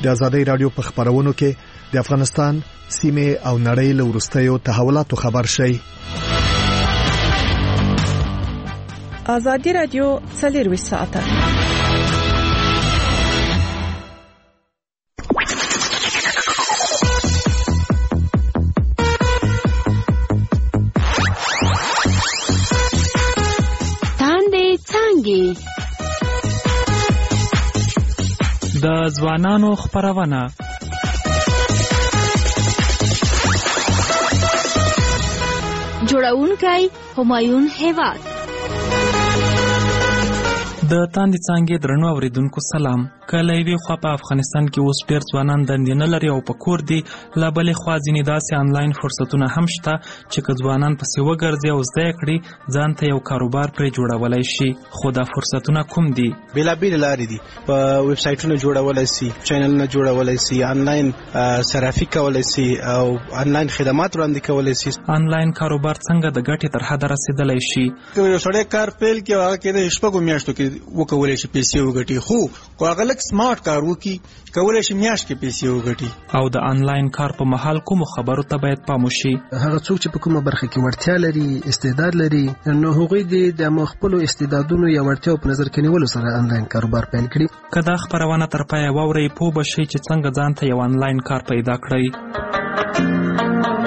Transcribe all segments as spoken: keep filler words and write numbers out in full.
د ازادي رادیو په خبرونو کې د افغانستان سیمه او نړۍ له وروستیو تحولاتو خبر شئ. ازادي رادیو څلور ساعته د ځوانانو خبرونه جوړونکی همایون هیواد. د تاندې څانګې درنو اوریدونکو سلام. کله یوې خوا په افغانستان کې اوس ډېر ځوانان دندې نه لري او په کور دي، له بلې خوا ځینې داسې آنلاین فرصتونه هم شته چې که ځوانان پسې وګرځي او زده یې کړي ځان ته یو کاروبار پرې جوړولی شي. خو دا فرصتونه کوم دي؟ بېلابېلې لارې دي. په ویب سایټونه جوړولی سي، چینلونه جوړولی سي، آنلاین صرافي کولی سي او آنلاین خدمات وړاندې کولی سي. آنلاین کاروبار څنګه د ګټې تر حده رسېدلی شي؟ که یو سړی کار پیل کړي هغه کې د شپږو میاشتو کې وکولی شي پیسې وګټي، خو که هغه لږ سمارټ کار وکړي کولی شي میاشت کې پیسې وګټي. او د آنلاین کار په مهال کومو خبرو ته باید پام وشي؟ هغه څوک چې په کومه برخه کې وړتیا لري، استعداد لري، نو هغوی د خپلو استعدادونو یا وړتیاو په نظر کې نیولو سره آنلاین کاروبار پیل کړي. که دا خبرونه تر پایه واورئ پوه به شئ چې څنګه ځان ته یو آنلاین کار پیدا کړئ.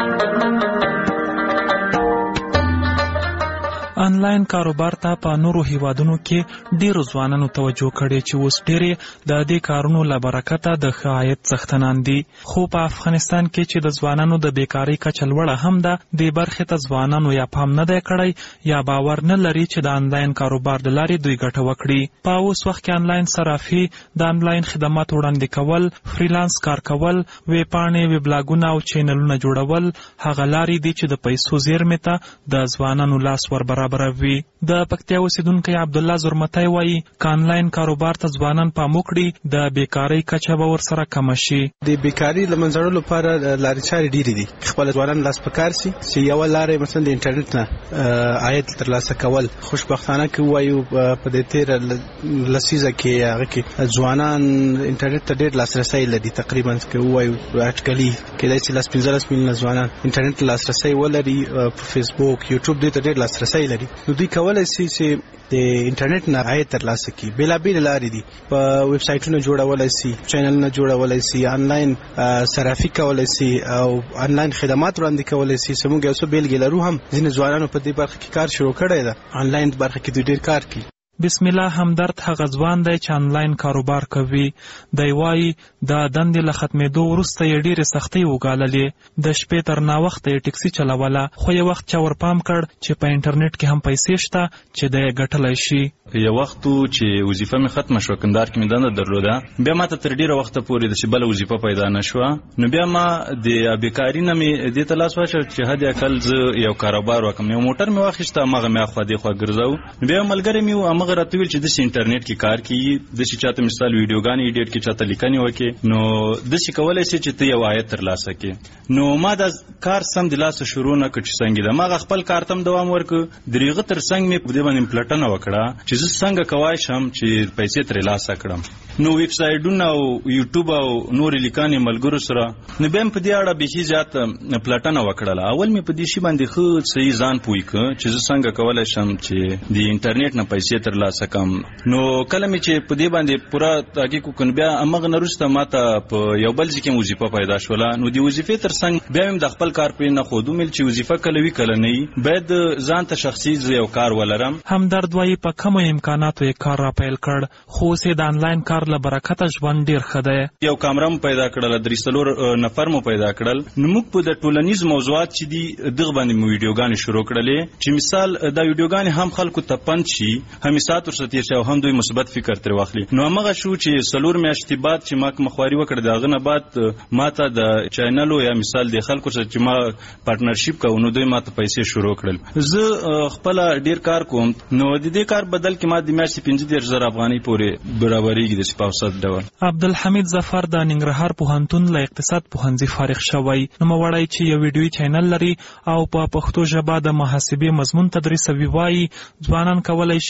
آنلاین کاروبار ته په نورو هیوادونو کې ډیرو ځوانانو توجه کړې چې اوس ډېرې د دې کارونو له برکته د ښه عاید څښتنان دي. خو په افغانستان کې چې د ځوانانو د بیکارۍ کچه لوړه هم ده، دې برخې ته ځوانانو یا پام نه دی کړی یا باور نه لري چې د آنلاین کاروبار د لارې دوی ګټه وکړي. په اوس وخت کې آنلاین صرافي، د آنلاین خدمات وړاندې کول، فریلانس کار کول، ویب پاڼې، ویب لاګونه او چینلونه جوړول هغه لارې دي چې د پیسو زیرمې ته د ځوانانو لاس ور برابروي. د پکتیا اوسیدونکی عبدالله زرمتی وایي که آنلاین کاروبار ته ځوانان پام وکړي د بیکارۍ کچه به ورسره کمه شي. د بیکارۍ له منځه وړلو لپاره لارې چارې ډېرې دي. خپل ځوانان لاس په کار سي چې یوه لاره مثلا د انټرنیټ نه عاید ترلاسه کول. خوشبختانه که ووایو په دې تېره لسیزه کې هغه کې ځوانان انټرنیټ ته ډېر لاسرسی لري. تقریبا که ووایو اټکلي کېدای شي لس پنځلس میلیونه ځوانان انټرنیټ ته لاسرسی ولري. په فیسبوک، یوټیوب دې ته ډېر لاسرسی لري. نو دوی کولی شي چې د انټرنیټ نه عاید ترلاسه کړي. بېلابېلې لارې دي. په ویب سایټونه جوړولی شي، چینلونه جوړولی شي، آنلاین صرافي کولی شي او آنلاین خدمات وړاندې کولی شي. چې موږ یو څه بېلګې لرو هم ځینې ځوانانو په دې برخه کې کار شروع کړی ده. آنلاین برخه کې دوی ډېر کار کوي. بسم الله همدرد هغه ځوان دی چې آنلاین کاروبار کوي. دی وایي د دندې له ختمېدو وروسته یې ډېرې سختۍ وګاللې. د شپې تر ناوخته یې ټکسي چلوله، خو یو وخت چا ورپام کړ چې په انټرنیټ کې هم پیسې شته چې دی یې ګټلی شي. یو وخت چې وظیفه مې ختمه شوه، کندهار کې مې دنده درلوده، بیا ما ته تر ډېره وخته پورې داسې بله وظیفه پیدا نه شوه. نو بیا ما د بیکاري نه مې دې ته لاس واچوه چې حد اقل زه یو کاروبار وکړم. یو موټر مې واخیسته، هماغه مې اخوا دېخوا ګرځاو. بیا یو ملګری مې و، هماغه راته ویل چې داسې انټرنیټ کې کار کوي، داسې چاته مثال ویډیوګانې ایډیټ کې چاته لیکنې وکړې، نو داسې کولی شي چې ته یو عاید ترلاسه کړې. نو ما دا کار سم د لاسه شروع نه کړ چې څنګه ده. ما هغه خپل کار ته هم دوام ورکړ. د هغه تر څنګ مې په دې باندې پلټنه وکړه چې زه څنګه کوای شم چې پیسې ترلاسه کړم. نو ویب سایټونه او یوټیوب او نورې لیکنې ملګرو سره، نو بیا مې په دې اړه بیخي زیات پلټنه وکړله. اول مې په دې شي باندې ښه صحیح ځان پوه کړ چې زه څنګه کولی شم چې د انټرنیټ نه پیسې ترلاسه کړم. نو کله مې چې په دې باندې پوره تحقیق وکړ، بیا هماغه نه وروسته ما ته په یو بل ځای کې وظیفه پیدا شوله. نو د وظیفې تر څنګ بیا مې د خپل کار پرې نه ښود، ومېل چې وظیفه کله وي کله نه وي، باید ځان ته شخصي یو کار ولرم. همدرد وایي په کمو امکاناتو یې کار را پیل کړ، خو اوس یې د آنلاین کار له برکته ژوند ډېر ښه دی. یو کامره مو پیدا کړله، درې څلور نفر مو پیدا کړل. نو موږ په د ټولنیز موضوعات چې دي دغه باندې مو ویډیوګانې شروع کړلې چې مثال دا ویډیوګانې هم خلکو ته پند شي، هم ساعت ورسره تېر شي او هم دوی مثبت فکر ترې واخلي. نو هماغه شو چې څلور میاشتې بعد چې ما کومه خواري وکړه، د هغه نه بعد ما ته د چینلو یا مثال د خلکو سره چې ما پارټنرشپ کوو، نو دوی ما ته پیسې شروع کړل. زه خپله ډېر کار کوم، نو د دې کار بدل کې ما د میاشتې پنځه دېرش زره افغانۍ پورې برابرېږي داسې په اوسط ډول. عبدالحمید ظفر د ننګرهار پوهنتون له اقتصاد پوهنځي فارغ شوی. نوموړی چې یو ویډیویي چینل لري او په پښتو ژبه د محاسبې مضمون تدریسوي، وایي ځوانان کولی شي په هغو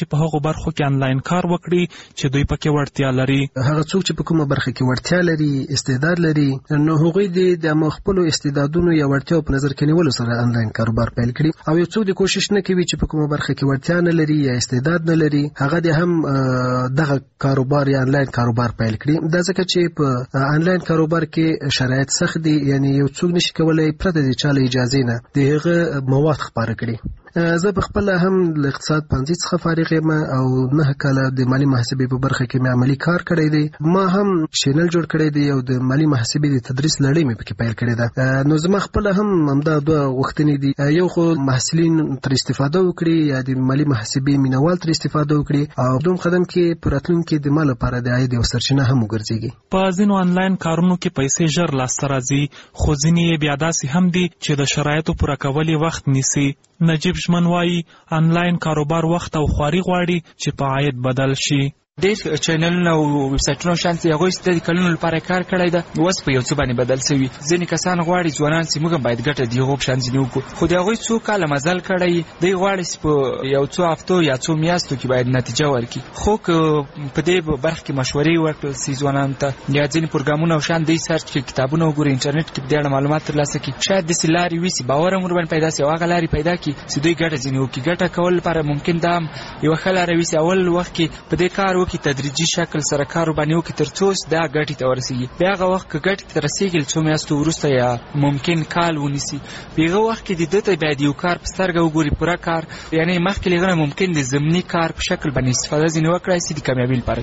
برخو کې انلاین کار وکړي چې دوی پکې وړتیا لري. هغه څوک چې په کومه برخه کې وړتیا لري، استعداد لري، نو هغوی د خپل استعدادونو یا وړتیاو په نظر کې نیولو سره انلاین کاروبار پیل کړي. او یو څوک د کوشش نه کوي چې په کومه برخه کې وړتیا نه لري یا استعداد نه لري، هغه د هم دغه کاروبار یا انلاین کاروبار پیل کړي. دا ځکه چې په انلاین کاروبار کې شرایط سخت دي، یعنی یو څوک نشي کولای پرته د چا له اجازې نه دغه مواد خپاره کړي. زه په خپل هم له اقتصاد پوهنځي څخه فارغ یم او نه کاله د مالي محاسبې په برخه کې مې عملي کار کړی دی. ما هم چینل جوړ کړی دی او د مالي محاسبې د تدریس لړۍ مې پکې پیل کړې ده. نو زما خپل هم همدا دوه غوښتنې دي، یو خو محصلین تر استفاده وکړي یا د مالي محاسبې مینوال تر استفاده وکړي، او دوم قدم کې په راتلونکي د مال لپاره د عاید یو سرچینه هم وګرځيږي. په ځینو انلاین کارونو کې پیسې ژر لاسته راځي، خو ځینې بیا داسې هم دي چې د شرایطو پوره کول وخت نیسي. نجیب ژمن وایي انلاین کاروبار وخت او خواري غواړي چې په عاید بدل شي. ډېر چینلونه او ویب سایټونه شان چې هغوی د کلونو لپاره کار کړی ده، اوس په یو څه باندې بدل شوي. ځینې کسان غواړي ځوانان چې موږ هم باید ګټه د هغو په شان ځینې وکړو، خو د هغوی څو کاله مزل کړی، دوی غواړي چې په یو څو هفتو یا څو میاشتو کې باید نتیجه ورکړي. خو که په دې برخه کې مشورې ورکړل شي ځوانانو ته، یا ځینې پروګرامونه او شان دوی سرچ کړي، کتابونه وګوري، انټرنیټ کې په دې اړه معلومات ترلاسه کړي، شاید داسې لارې وي چې باور هم ورباندې پیدا شي او هغه لارې پیدا کړي چې دوی ګټه ځینې وکړي. ګټه کول لپاره ممکن دا هم یوه ښه لاره وي چې اول وخت کې په دې کار وکړي، تدریجي شکل سره کار وباندې وکړي تر څو دا ګټې ته ورسېږي. بیا هغه وخت که ګټې ته رسېږي څو میاشتو وروسته یا ممکن کال ونیسي، په هغه وخت کې د ده ته باید یو کار په سترګه وګوري، پوره کار، یعنې مخکې له هغه نه ممکن د ضمني کار په شکل باندې استفاده ځینې وکړای شي د کامیابۍ لپاره.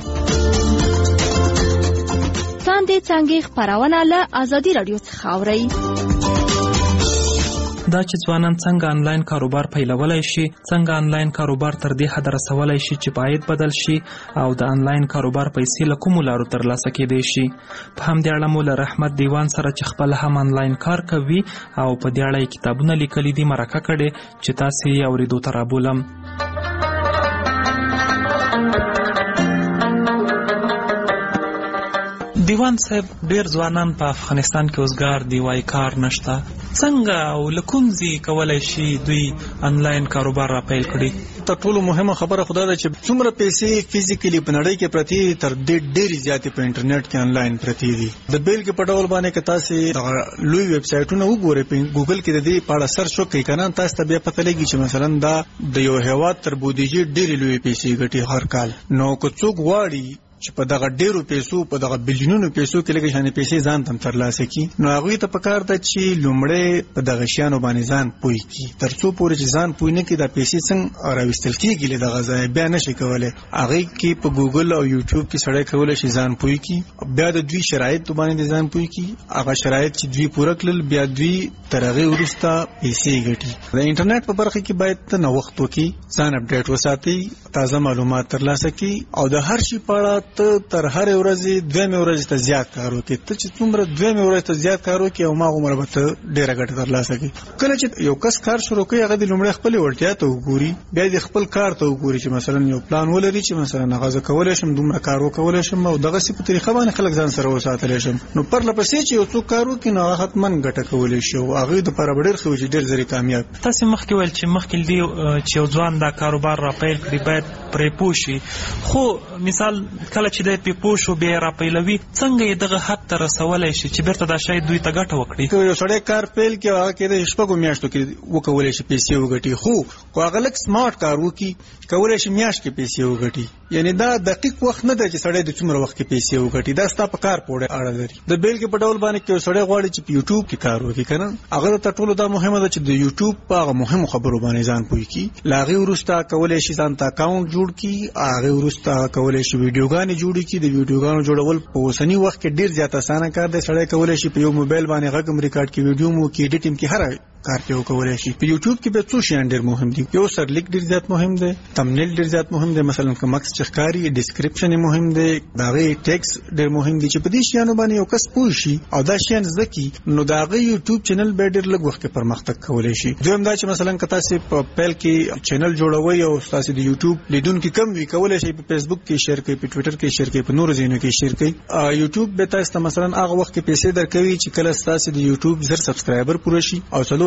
څاندې څانګې خپرونه له ازادي راډیو څخه اورئ. دا چې ځوانان څنګه انلاین کاروبار پیلولای شي، څنګه انلاین کاروبار تر دې حد رسولای شي چې عاید بدل شي، او د انلاین کاروبار پیسې له کومو لارو ترلاسه کېدای شي. په همدې اړه مو له رحمت دیوان سره چې خپل هم انلاین کار کوي او په دې اړه یې کتابونه لیکلي دي مرکه کړې چې تاسې یې اورېدو ته رابولم. دیوان صاحب، ډیر ځوانان په افغانستان کې اوسګار دی، وای کار نشته. څنګه او له کوم ځای کولای شي دوی انلاین کاروبار را پیل کړي؟ تر ټولو مهمه خبره خدا ده چې څومره پیسې فزیکلی په نړۍ کې پرتی دي، تر دې ډېرې زیاتې په انټرنیټ کې انلاین پرتی دي. د بیلګې په ډول باندې که تاسې لوی ویب سایټونه وګورئ، په ګوګل کې د دې په اړه سرچ وکړئ کنه، تاسو ته بیا پته لګي چې مثلا دا د یو هیواد تر بودیجې ډېرې لویې پیسې ګټي هر کال. نو که څوک غواړي چې په دغه ډیرو پیسو، په دغه بلیونونو پیسو کې لږ شانې پیسې ځان تم ترلاسه کړي، نو هغوی ته پکار ده چې لومړی په دغه شیانو باندې ځان پوه کړي. تر څو پورې چې ځان پوه نه کړي دا پیسې څنګه راویستل کېږي له دغه ځایه، بیا نشي کولی. هغې کې په ګوګل او یوټیوب کې سړی کولی شي ځان پوه کړي، بیا د دوی شرایطو باندې ځان پوه کړي. هغه شرایط چې دوی پوره کړل، بیا دوی تر هغې وروسته پیسې ګټي. د انټرنیټ په برخه کې باید ته نوښت وکړي، ځان اپډیټ وساتئ، تازه معلومات ترلاسه کړي، او د هر شي په اړه ته تر هر ورځې دویمې ورځې ته زیات کار وکړي. ته چې څومره دویمې ورځې ته زیات کار وکړي، او هغومره به ته ډېره ګټه ترلاسه کړي. کله چې یو کس کار شروع کوي، هغه د لومړی خپلې وړتیا ته وګوري، بیا د خپل کار ته وګوري چې مثلا یو پلان ولري چې مثلا هغه زه کولی شم دومره کار وکولی شم، او دغسې په طریقه باندې خلک ځان سره وساتلی شم. نو پرله پسې چې یو څوک کار وکړي، نو هغه حتما ګټه کولی شي، او هغوی دپاره به ډېر ښه وي چې ډېر زر یې کامیاب. تاسې مخکې ویل چې مخکې دې چې یو ځوان دا کاروبار را پیل کړي باید پرې پوه شي، خو مثال کله چې دی پرې پوه شو بیا را پیلوي، څنګه یې دغه حد ته رسولی شي چې بیرته دا شاید دوی ته ګټه وکړي؟ که یو سړی کار پیل کړي، هغه کېدای شي شپږو میاشتو کې وکولی شي پیسې وګټي، خو که هغه لږ سمارټ کار وکړي، کولی شي میاشت کې پیسې وګټي. یعنې دا دقیق وخت نه دی چې سړی د څومره وخت کې پیسې وګټي، دا ستا په کار پورې اړه لري. د بیلګې په ډول باندې که یو سړی غواړي چې په یوټیوب کې کار وکړي که نه، هغه ته تر ټولو دا مهمه ده چې د یوټیوب په هغه مهمو خبرو باندې ځان پوه کړي. له هغې وروسته کولی شي ځان ته اکاونټ جوړ کړي، هغې وروسته کولی شي ویډیوګانې جوړې کړي. د ویډیوګانو جوړول په اوسني وخت کې ډېر زیات اسانه کار دی. سړی کولی شي په یو موبایل باندې غږ هم ریکارډ کړي، ویډیو هم وکړي، ایډیټ هم کړي، هر کار پې وکولی شي. په یوټیوب کې به څو شیان ډېر مهم دي. یو سرلیک ډېر زیات مهم دی، تمنیل ډېر زیات مهم دی، مثلا که مکس چې ښکاري، ډسکرپشن یې مهم دی، د هغې ټیکس ډېر مهم دی. چې په دې شیانو باندې یو کس پوه شي او دا شیان زده کړي، نو د هغه یوټیوب چینل به ډېر لږ وخت کې پرمختګ کولی شي. دویم دا چې مثلا که تاسې په پیل کې چینل جوړوئ او ستاسې د یوټیوب لیدونکي کم وي، کولی شئ په فیسبوک کې شیر کړئ، په ټویټر کې شیر کړئ، په نورو ځایونو کې شیر کړئ. یوټیوب به تاسو ته مثلا هغه وخت کې پیسې درکوي چې کله ستاسې د یوټیوب زر سبسکرایبر پوره شي او څلور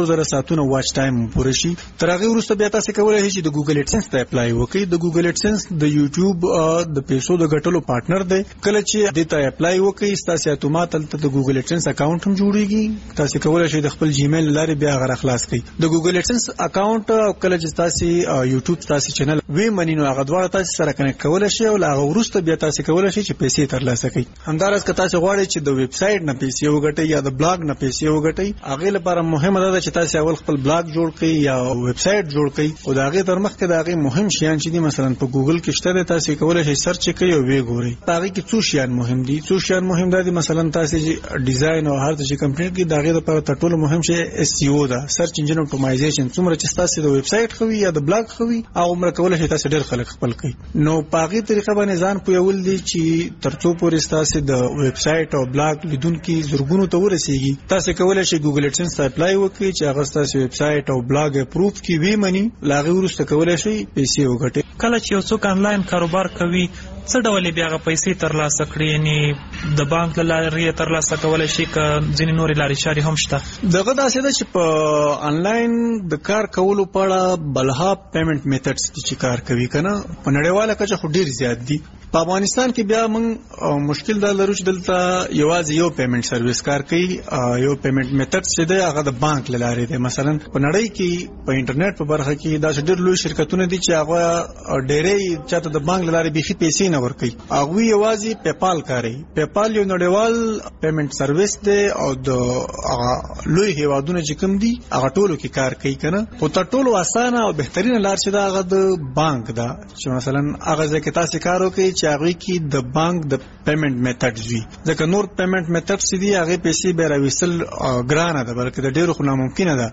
زره ساعتونه واچ ټایم پوره شي. تر هغه وروسته بیا تاسو کولای شئ چې د ګوګل ایډسنس ته اپلای وکړئ. د ګوګل ایډسنس د یوټیوب د پیسو د ګټلو پارټنر دی. کله چې دې ته اپلای وکړئ تاسو اتومات ته د ګوګل ایډسنس اکاونټ هم جوړیږي. تاسو کولای شئ د خپل جیمیل لارې بیا غره خلاص کړئ. د ګوګل ایډسنس اکاونټ او کله چې تاسو یوټیوب تاسو چینل وی منینو هغه دواړه تاسو سره کنیکټ کولای شئ او هغه وروسته بیا تاسو کولای شئ چې پیسې ترلاسه کړئ. همدارس که تاسو غواړئ چې د ویب سټ نه پیسې وګټئ یا د بلاګ نه پیسې وګټئ هغه لپاره مهمه ده چې تاسو اول خپل بلاګ جوړ کړئ یا ویب سټ جوړ کړئ او دا هغه تر مخکې دا هغه مهم شیان چې دي مثلا په ګوګل کې شته تاسو کولای شئ سرچ کړئ او وی ګورئ. هغه کې څو شیان مهم دي. څو شیان مهم دي مثلا تاسو چې ډیزاین او هر څه چې کمپلیټ کړئ دا هغه لپاره تر ټولو مهم شی اس ای او ده. سرچ انجن اپټیمایزیشن. څومره چې تاسو د ویب سټ خوي یا د بلاګ خوي او عمر کولای شئ تاسو ډېر خلک خپل کړئ. نو پاغي طریقه باندې ځان پویول دي چې ترڅو پورې تاسو د ویب سټ او بلاګ لیدونکو زرګونو ته ورسیږي تاسو کولای شئ ګوګل ایډسنس ته اپلای وکړئ چې هغه تاسو ویب سټ او بلاګ اپروف کی وی منی لاغه ورسته کولای شئ پیسې وګټئ. کله چې یو څوک آنلاین کاروبار کوي څه ډول بیا غو پیسې ترلاسه کړي یعنی د بانک لارې ترلاسه کولای شي که ځینې نورې لارې چارې هم شته. دغه داسې ده چې په آنلاین د کار کولو په اړه بلها پیمنٹ میتھډز چې کار کوي کنه په نړیواله کچه خو ډیر زیات دي. په افغانستان کې بیا موږ مشکل دا لرو چې دلته یوازې یو پیمنٹ سرویس کار کوي. یو پیمنٹ میتھډ چې دی هغه د بانک لارې دی. مثلا په نړۍ کې په انټرنیټ په برخه کې دا ډېر لوی شرکتونه دي چې هغه ډېرې چاته د بانک لارې بيخي پیسې نه ورکوي. هغه یوازې پیپال کاروي. پیپال یو نړیوال پیمنٹ سرویس دی او د لوی هیوادونو چې کوم دي هغه ټولو کې کار کوي کنه. خو تر ټولو اسانه او بهترینه لار چې دا هغه د بانک ده چې مثلا هغه ځکه تاسو کار وکړئ چې هغه کې د بانک د پیمنٹ میتھډز وي. ځکه نور پیمنٹ میتھډز دي هغه پیسې به راوېستل ګرانه ده بلکې د ډیرو خو ناممکنه ده.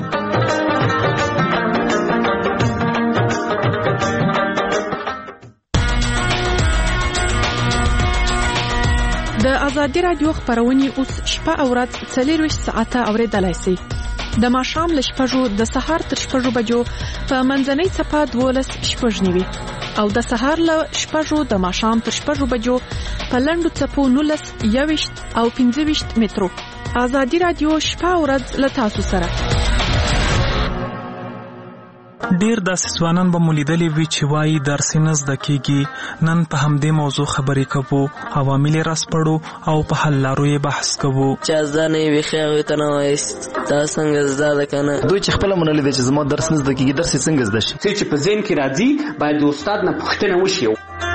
د ازادي رادیو خبرونه اوس شپه او ورځ څلور ساعته اوریدلای شئ. د ماښام له شپږو د سهار تر شپږو بجو په منځنۍ څپه دولس شپږ نیوي او د سهار له شپږو د ماښام تر شپږو بجو په لنډو څپو نولس یويشت او پنځه ویشت مترو. ازادي رادیو شپه او ورځ له تاسو سره. ډیر داسې ځوانان به مو لیدلي وي چې وایي درس نه زده کېږي. نن په همدې موضوع خبرې کوو. عوامل یې راسپړو او په حل لارو یې بحث کوو. چې زده نه وي ښه هغوی ته نه وایست دا څنګه زده ده که نه. دوی چې خپله منلي دی چې زما درس نه زده کېږي درس یې څنګه زده شي. څه چې په ذهن کې راځي باید د استاد نه پوښتنه وشي.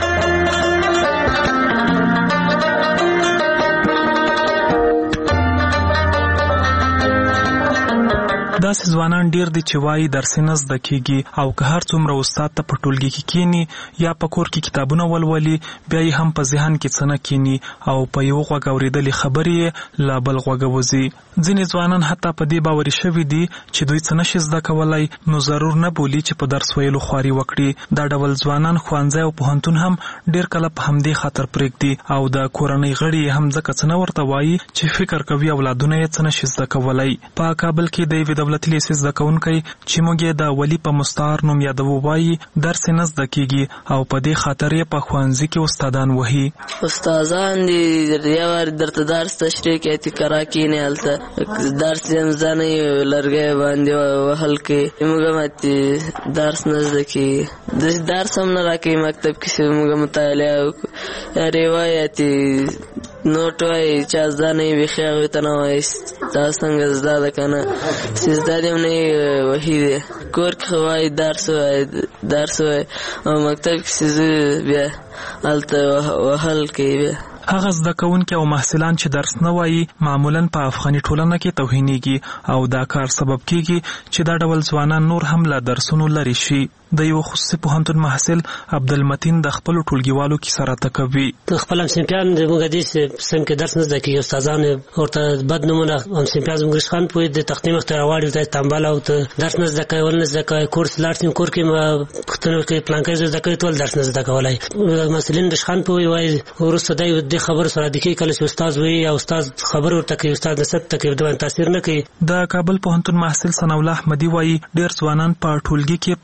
داسې ځوانان ډیر دي چې وایي درس نه زده کېږي او که هر څومره استاد ته په ټولګي کې کینی یا په کور کې کتابونه ولولي بیا یې هم په ذهن کې څه نه کینی او په یو غوږ اورېدلې خبرې یې لا بل غوږ وځي. ځینې ځوانان حتی په دې باوري شوي دي چې دوی څه نشي زده کولی نو ضرور نه بولي چې په درس ویلو خواري وکړي. دا ډول ځوانان ښوونځی او پوهنتون هم ډیر کله په همدې خاطر پرېږدي او د کورنۍ غړي هم ځکه څه نه ورته وایي چې فکر کوي اولادونه یې څه نشي زده کولی. په کابل کې د یوې دولتي لیسې زده کوونکی چې موږ یې د ولي په مستعار نوم یادوو وایي درس یې نه زده کېږي او په دې خاطر یې په ښوونځي کې استادان وهي. استادان دي یو وار درته درس تشریح کوي تکرار کینې هلته درس یې هم زده نه وي لرګی باندې وهل کوي. موږ هم درس نه زده کېږي. درس هم نه راکوي مکتب کې چې موږ مطالعه وکړو. روایت نوټ وایي چې زده نه وي ښې هغوی ته نه وایست دا څنګه زده ده که نه. چې زده دې هم نه وي وهي دی. کور کې خو وایي درس وایي درس وایي او مکتب کې چې زه بیا هلته وهل کوي. بیا هغه زده کوونکي او محصلان چې درس نه وایي معمولا په افغاني ټولنه کې توهینېږي او دا کار سبب کېږي چې دا ډول ځوانان نور هم له درسونو لرې شي. د یو خصوصي پوهنتون محصل عبدالمتین د خپلو ټولګیوالو کیسه راته کوي. خپل همصنفیان زموږ دې سم کې درس نه زده کوي. استادان ورته بد نومونه همصنفیان زموږ خان پوهېد د تختې مخ ته راواړي ته تنبل او ته درس نه زده کوي ول نه زده کوي. کورس لاړ شي کور کې پوښتنه وکړي پلانکی زه زده کوي ټول درس نه زده کولی. مسلین د شخان پوهې وایي وروسته دی دې خبرو سره عادي کوي. کله چې استاد وایي او استاد خبر ورته کوي استاد نصیحت ته کوي د باندې تاثیر نه کوي. د کابل پوهنتون محصل ثناءالله احمدي وایي ډېر ځوانان په ټولګي کې په درس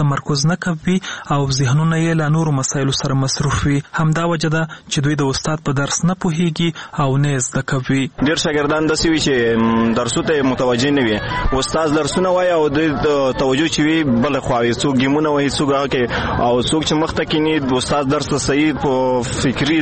تمرکز نه کوي او ذهنونه یې له نورو مسایلو سره مصروف وي. همدا وجه ده چې دوی د استاد په درس نه پوهیږي او نه زده کوي. ډېر شاګردان داسې وي چې درسو ته متوجه نه وي. استاد درسونه وایي او د توجه چې وي بل خوا وي، څوک ګیمونه وایي، څوک هغه کې او څوک چې مخ ته کینی د استاد درس ته صحیح په فکری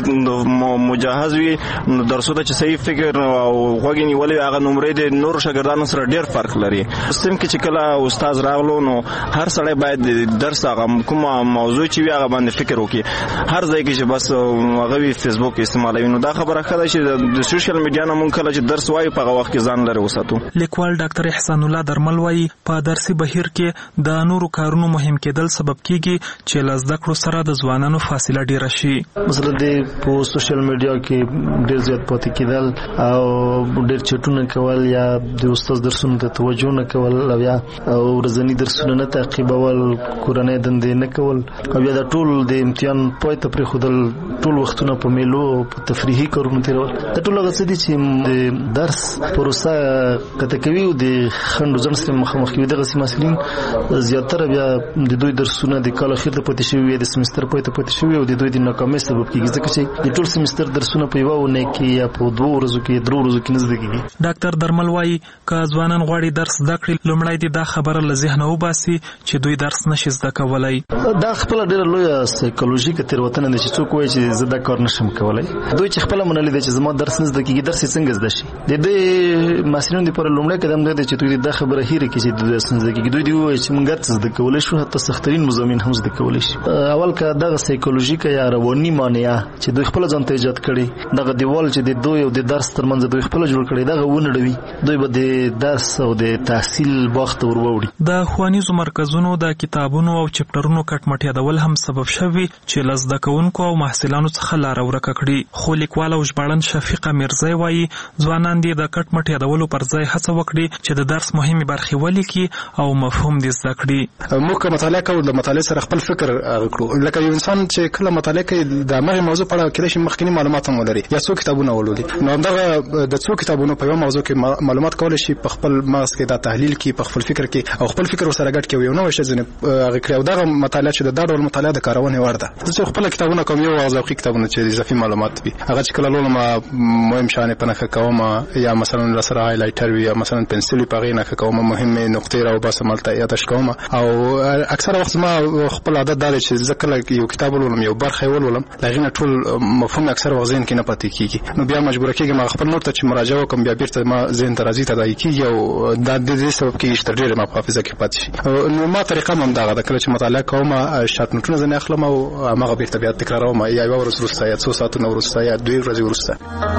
مجهز وي، نو درسو ته چې صحیح فکر او غوږی نیولې هغه نمرې د نورو شاګردانو سره ډېر فرق لري. سم کې چې کله استاد راغلو نو هر سړی باید درس هغه کومه موضوع چې وي هغه باندې فکر وکړي. هر ځای کې چې بس هغه وي فیسبوک استعمالوي، نو دا خبره ښه ده چې د سوشل میډیا نه مونږ کله چې درس وایو په هغه وخت کې ځان لرې وساتو. لیکوال ډاکټر احسان الله درمل وایي په درسي بهیر کې د نورو کارونو مهم کېدل سبب کیږي چې له زده کړو سره د ځوانانو فاصله ډیره شي. مثلا د په سوشل میډیا کې ډېر زیات پاتې کېدل او ډېر چټونه کول یا د استاد درسونو ته توجه نه کول او یا ورځنی درسونه نه تعقیبول، کورنۍ دندې نه کول او یا د ټول د امتحان پای ته پرېښودل، ټول وختونه په میلو او په تفریحي کارونو تېرول. دا ټول هغه څه دي چې د درس پروسه قطع کوي او د خنډ ځنډ سره مخامخ کوي. دغسې محصلین زیاتره بیا د دوی درسونه د کال اخر ته پاتې شوي وي، د سمستر پای ته پاتې شوي او د دوی د ناکامۍ سبب کېږي، ځکه چې د ټول سمستر درسونه په یوه اونۍ کې یا په دوه ورځو کې درو ورځو کې نه زده کېږي. ډاکټر درمل وایي که ځوانان غواړي درس زده کړي، لومړی دې دا خبره له ذهنه وباسي چې دوی درس نشي زده کولی. دا خپله ډېره لویه سایکولوژیکه تېروتنه ده چې څوک وایي چې زه دا کار نشم کولی. دوی چې خپله منلې ده چې زما درس نه زده کېږي، درس یې څنګه زده شي؟ د دې محصلینو دپاره لومړی قدم دا دی چې دوی دا خبره هېره کړي چې دوی درس نه زده کېږي. دوی دې ووایي چې موږ هر څه زده کولی شو، حتی سخترین مضامین هم زده کولی شي. اول که دغه سایکولوژیکه یا رواني مانعه چې دوی خپله ځان ته ایجاد کړي، دغه دیوال چې د دوی او د درس ترمنځ دوی خپله جوړ کړی، دغه ونړوي، دوی به د درس او د تحصیل باغ ته ور ووړي. د ښوونیزو مرکزونو د کتابونو او چپټرونو کټ یادول هم سبب شوي چې له زده کوونکو او محصلانو څخه لاره ورکه کړي. خو لیکوال او ژباړن شفیقه میرزی وایي ځوانان دې د کټ مټ یادولو پر ځای هڅه وکړي چې د درس مهمې برخې ولیکي او مفهوم دې زده کړي. موږ که مطالعه کوو د مطالعې سره خپل فکر کړو، لکه یو انسان چې کله مطالعه کوي د همغې موضوع په اړه کېدای شي مخکیني معلومات هم ولري یا څو کتابونه ولولي، نو همدغه د څو کتابونو په یوه موضوع کې معلومات کولی شي په خپل مغز کې دا تحلیل کړي، په خپل فکر کې او خپل فکر ورسره ګډ کړي، یو نوی شی ځینې هغه کړي. او دغه مطالعه چې دا ډول مطالعه د کارونې وړ ده. زه چې خپله کتابونه کوم، یو ذوقي کتابونه چې اضافي معلومات وي، هغه چې کله لولم مهم شیان په نښه کوم، یا مثلا راسره هایلایټر وي یا مثلا پنسل وي په هغې نښه کوم، مهمې نقطې راوباسم هلته یادداشت کوم. او اکثره وخت زما خپل عادت دا دی چې زه کله یو کتاب ولولم، یو برخه یې ولولم، د هغې نه ټول مفهوم اکثره وخت ذهن کې نه پاتې کېږي، نو بیا مجبوره کېږم هغه خپل نوټ ته چې مراجعه وکړم، بیا بېرته ما ذهن ته راځي، تداعي کېږي او دا د دې سبب کېږي چې تر ډېره ما په حافظه کې پاتې شي. نو ما طریقه هم همدغه ده، کله چې مطالعه کوم شارټ نوټونه ځینې اخلم او هماغه بېرته بیا تکراروم، یا یوه ورځ وروسته یا څو ساعتونه وروسته یا دوې ورځې وروسته.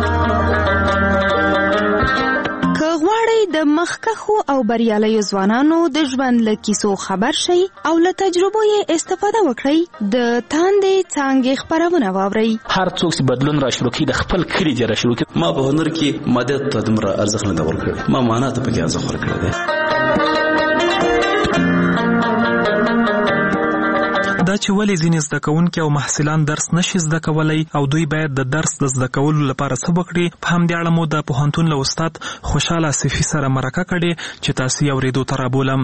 که غواړئ د مخکښو او بریالیو ځوانانو د ژوند له کیسو خبر شئ او له تجربو یې استفاده وکړئ، د تاندې څانګې خپرونه واورئ. هر څوک چې بدلون را شروع کړي د خپل کلي دې را شروع کړي. ما په هنر کې مادیت ته دومره ارزښت نه دی ورکړی، ما معنا ته پکې ارزښت ورکړی دی. دا چې ولې ځینې زده کوونکي او محصلان درس نشي زده کولی او دوی باید د درس د زده کولو لپاره څه وکړي، په همدې اړه مو د پوهنتون له استاد خوشحال آصفي سره مرکه کړې چې تاسو یې اورېدو ته رابولم.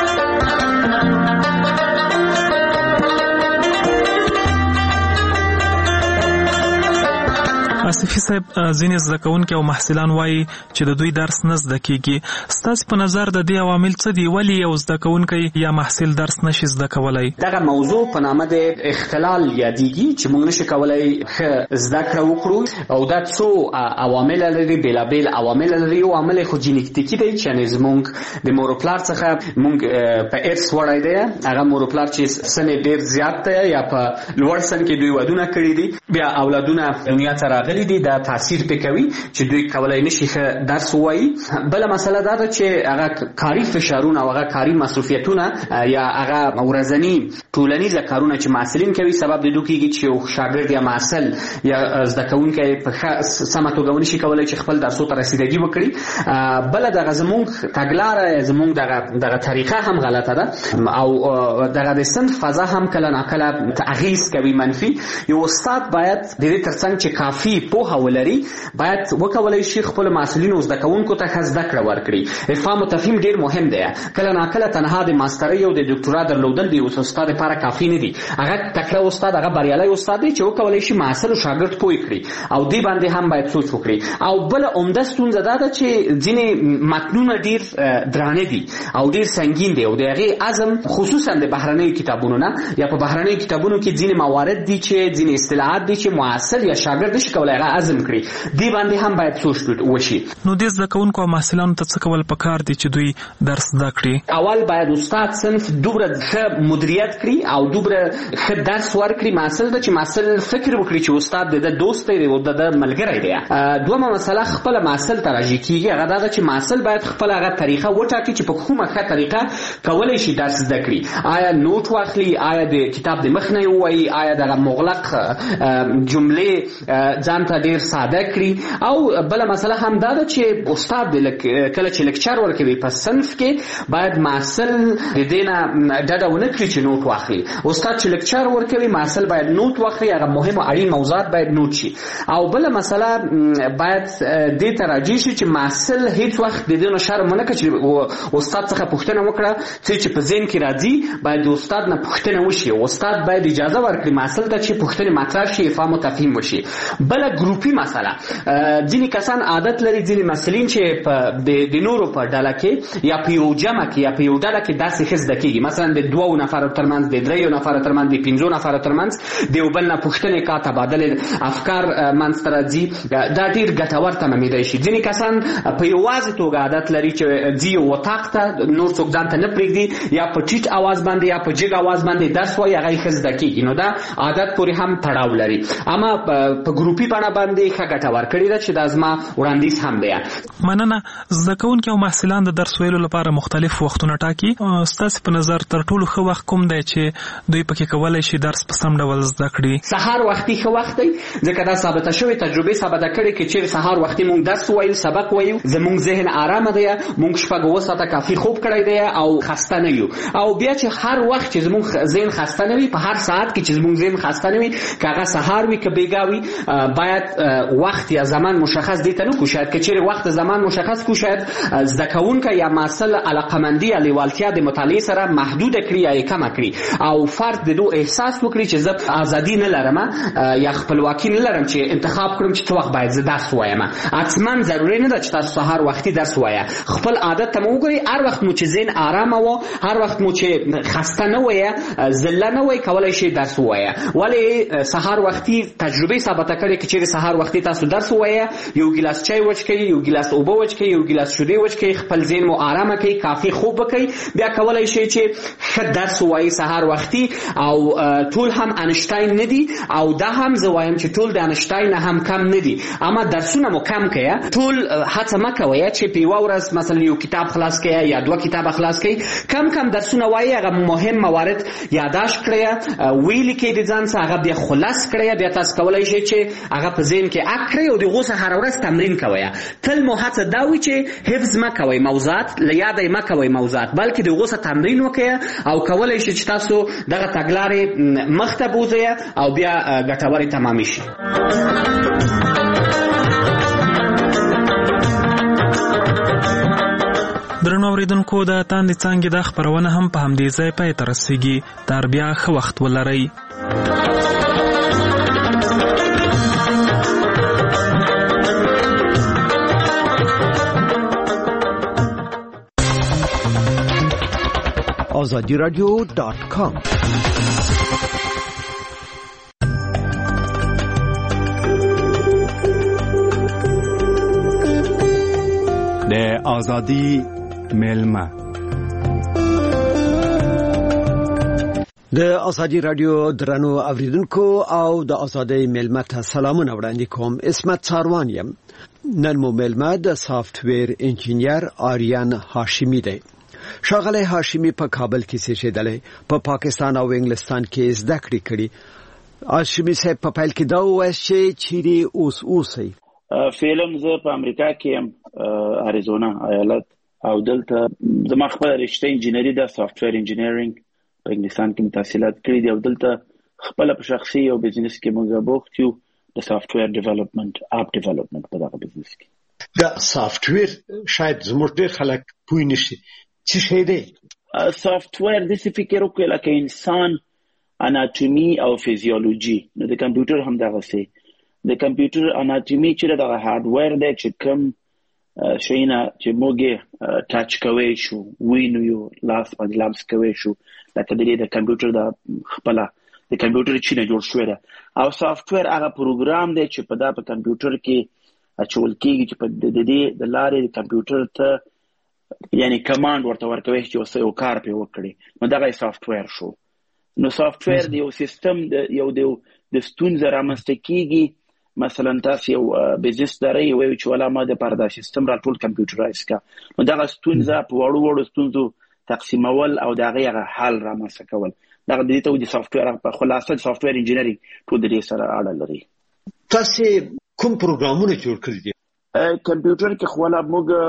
آصفي صاحب، ځینې زده کوونکي او محصلان وایي چې د دوی درس نه زده کېږي. ستاسو په نظر د دې عوامل څه دي؟ ولې یو زده کوونکی یا محصل درس نشي زده کولی؟ دغه موضوع په نامه د اختلال یادېږي چې موږ نشو کولی ښه زده کړه وکړو، او دا څو عوامل لري، بېلابېل عوامل لري. یو عامل خو جینیټیکي دی چې زموږ د مور و پلار څخه موږ په ارث وړی دی، هغه مور و پلار چې سن یې ډېر زیات دی یا په لوړ سن کې دوی ودونه کړي دي، بیا اولادونه دنیا ته راغلي دي، دا تاثیر پې کوي چې دوی کولی نشي ښه درس ووایي. بله مسله دا ده چې هغه کاري فشارونه او هغه کاري مصروفیتونه یا هغه ورځني ټولنیزه کارونه چې محصلین کوي سبب د دې کېږي چې یو شاګرد یا محصل یا زده کوونکی په ښه سمه توګه ونشي کولی چې خپل درسو ته رسیدګي وکړي. بله دغه زموږ تګلاره، زموږ دغه دغه طریقه هم غلطه ده او دغه د صنف فضا هم کله ناکله اغېز کوي منفي. یو استاد باید د دې تر څنګ چې کافي کې پوهه ولري باید وکولای شي خپل محصلینو زده کوونکو ته ښه زده کړه ورکړي. افهام او تفهیم ډیر مهم دی. کله ناکله تنها د ماسترۍ او د ډاکټرا درلودل د یو استاد لپاره کافي نه دي. هغه تکړه استاد، هغه بریالی استاد دی چې وکولای شي محصل او شاګرد پوه کړي او دې باندې هم باید سوچ وکړي. او بل عمده ستونزه دا ده چې ځینې متنونه ډیر درانه دي او ډیر سنگین دي او د هغې عزم خصوصا د بهرنیو کتابونو نه یا په بهرنیو کتابونو کې ځینې موارد دي چې ځینې اصطلاحات دي چې محصل یا شاګرد نشي کولی هغه عزم کړي. دې باندې هم باید سوچ وشي. نو دې زده کوونکو او محصلانو ته څه کول پکار دي چې دوی درس زده کړي؟ اول باید استاد صنف دومره ښه مدیریت کړي او دومره ښه درس ورکړي محصل ته چې محصل فکر وکړي چې استاد د ده دوست دی او د ده ملګری دی. دومه مسله خپله محصل ته راجع کېږي، هغه دا ده چې محصل باید خپله هغه طریقه وټاکي چې په کومه ښه طریقه کولی شي درس زده کړي. آیا نوټ واخلي، آیا د کتاب د مخ نه یې ووایي، آیا دغه مغلق جملې ځان ته ډېر ساده کړي. او بله مسله هم دا ده چې استاد کله چې لکچر ورکوي په صنف کې باید محصل د دې نه ډډه ونه کړي چې نوټ واخلي. استاد چې لکچر ورکوي محصل باید نوټ واخلي، هغه مهم او اړین موضوعات باید نوټ شي. او بله مسله باید دې ته راجع شي چې محصل هیڅ وخت د دې نه شرم ونه کړي چې استاد څخه پوښتنه وکړه څه چې په ذهن کې راځي باید د استاد نه پوښتنه وشي. استاد باید اجازه ورکړي محصل ته چې پوښتنې مطرح شي، افهام او تفهیم وشي. بله ګروپي مسله، ځینې کسان عادت لري، ځینې محصلین چې د نورو په ډله کې یا په یو جمع کې یا په یو ډله کې داسې ښه زده کېږي، مثلا د دوو نفرو ترمنځ، د دریو نفرو ترمنځ، د پنځو نفرو ترمنځ د یو بل نه پوښتنې کا تبادلې افکار منځته راځي. دا ډېر ګټور تمامېدی شي. ځینې کسان په یوازې توګه عادت لري چې ځي یو اتاق ته، نور څوک ځان ته نه پرېږدي، یا په ټیټ اواز باندې یا په جګ اواز باندې درس وایي، هغه یې ښه زده کېږي. نو دا عادت پورې هم تړاو لري. اما په ګروپي بڼه باندې ښه ګټه ورکړې ده چې دا زما وړاندیز هم دی. مننه. زده کوونکي او محصلان د درس ویلو لپاره مختلف وختونه ټاکي. ستاسو په نظر تر ټولو ښه وخت کوم دی چې دوی پکې کولی شي درس په سم ډول زده کړي؟ سهار وختي ښه وخت دی، ځکه دا ثابته شوې تجربې ثابته کړې چې چیرې سهار وختي موږ درس ووایو، سبق وایو، زموږ ذهن آرامه دی، موږ شپږ اووه ساعته کافي خوب کړی دی او خسته نه یو. او بیا چې هر وخت چې زموږ ذهن خسته نه وي، په هر ساعت کې چې زموږ ذهن خسته نه وي، که هغه سهار وي که بیګا وي، باید وخت یا زمان مشخص دی ته نه کو. شاید که چیرې وخت زمان مشخص کو، شاید زده کوونکی یا محصل علاقمندي یا لیوالتیا د مطالعې سره محدوده کړي یا یې کمه کړي او فرد د دو احساس وکړي چې زه ازادي نه لرم یا خپلواکي نه لرم چې انتخاب کړم چې څه وخت باید زه درس ووایم. حتما ضروري نه ده چې تاسو سهار وختي درس ووایه. خپل عادت ته مو وګورئ، هر وخت مو چې ذهن آرامه و، هر وخت مو چې خسته نه وایه، ذله نه وایه، کولی شئ درس ووایه. ولې سهار وختي تجربې ثابته کړې که چیرې سهار وختي تاسو درس ووایه، یو ګیلاس چای وچکئ، یو ګیلاس اوبه وچکئ، یو ګیلاس شیدې وچکئ، خپل ذهن مو آرامه کړئ، کافي خوب وکړئ، بیا کولی شئ چې ښه درس ووایي سهار وختي. او ټول هم انشتاین نه دي او دا هم زه وایم چې ټول د انشتاین هم کم نه دي، اما درسونه مو کم کړئ. ټول هڅه مه کوئ چې په یوه ورځ مثلا یو کتاب خلاص کړئ یا دوه کتابه خلاص کړئ. کم کم درسونه وایي، هغه مهم موارد یادداشت کړئ، ویلي کړئ د ځان څخه، هغه بیا خلاص کړئ. بیا تاسو کولی شئ چې هغه په ذهن کې اک کړئ او د هغو څخه هره ورځ تمرین کوئ. تل مو هڅه دا وي چې حفظ مه کوئ موضوعات، له یاده یې مه کوئ موضوعات، بلکې د هغو څخه تمرین وکړئ او کولی شئ چې تاسو دغه تګلارې مخته بوځئ او بیا ګټورې تمامې شي. درنو اوریدونکو، د تاندې څانګې دا خپرونه هم په همدې ځای پای ته رسیږي. تر بیا ښه وخت ولرئ. آزادی رادیو دات کام د آزادی میلمه د آزادی رادیو درنو اوریدونکو او د آزادی میلمه ته سلامونه وړاندې کوم. اسمت څاروان یم. نن مو میلمه د سافټویر انجینیر آریان هاشمی دی. ښاغلی هاشمی په کابل کې زیږېدلی، په پاکستان او انګلستان کې زده کړې کړي. هاشمی صاحب په پیل کې دا ووایاست چې چیرې اوس اوسئ؟ فعلا زه په امریکا کې یم، اریزونا ایالت، او دلته زما خپله رشته انجینري ده، سافټویر انجینیرینګ. په انګلستان کې تحصیلات کړي دي او دلته خپله په شخصي او بزنس کې موږ بوخت یو. د سافټویر ډیولپمنٹ اپ ډیولپمنٹ په دغه بزنس کې. دا سافټویر شاید زموږ ډېر خلک پوه نشي څه شی دی. سافټویر د څه فکر وکړي لکه انسان اناټومي او فزیولوژي، نو د کمپیوټر هم دغه سي. د کمپیوټر اناټومي چې دغه هارډویر دی چې کوم شیونه چې موږ ټاچ کوي شو وینو یو لاس باندې لمس کوي شو، لکه د د کمپیوټر د خپل د کمپیوټر چې نه جوړ شوی دی، او سافټویر هغه پروګرام دی چې په دا په کمپیوټر کې اچول کېږي چې په د دې د لارې کمپیوټر ته یعنی کمانډ ورته ورکوي چې اوس یو کار پې وکړي، نو دغه سافټویر شو. نو سافټویر د یو سیستم د یو د ستونزه رامنځته کېږي. مثلا تاسو یو بزنس لرئ وایي چې والا ما د پاره دا سیستم راټول کمپیوټرایز کا، نو دغه ستونزه په وړو وړو ستونزو تقسیمول او دغه هغه حل رامنځته کول، دغه د دې ته د سافټویر په خلاصه سافټویر انجینرینګ ټول د دې سره اړه لري. تاسو کوم پروګرامونه جوړ کړی دي؟ کمپیوټر کې خو لا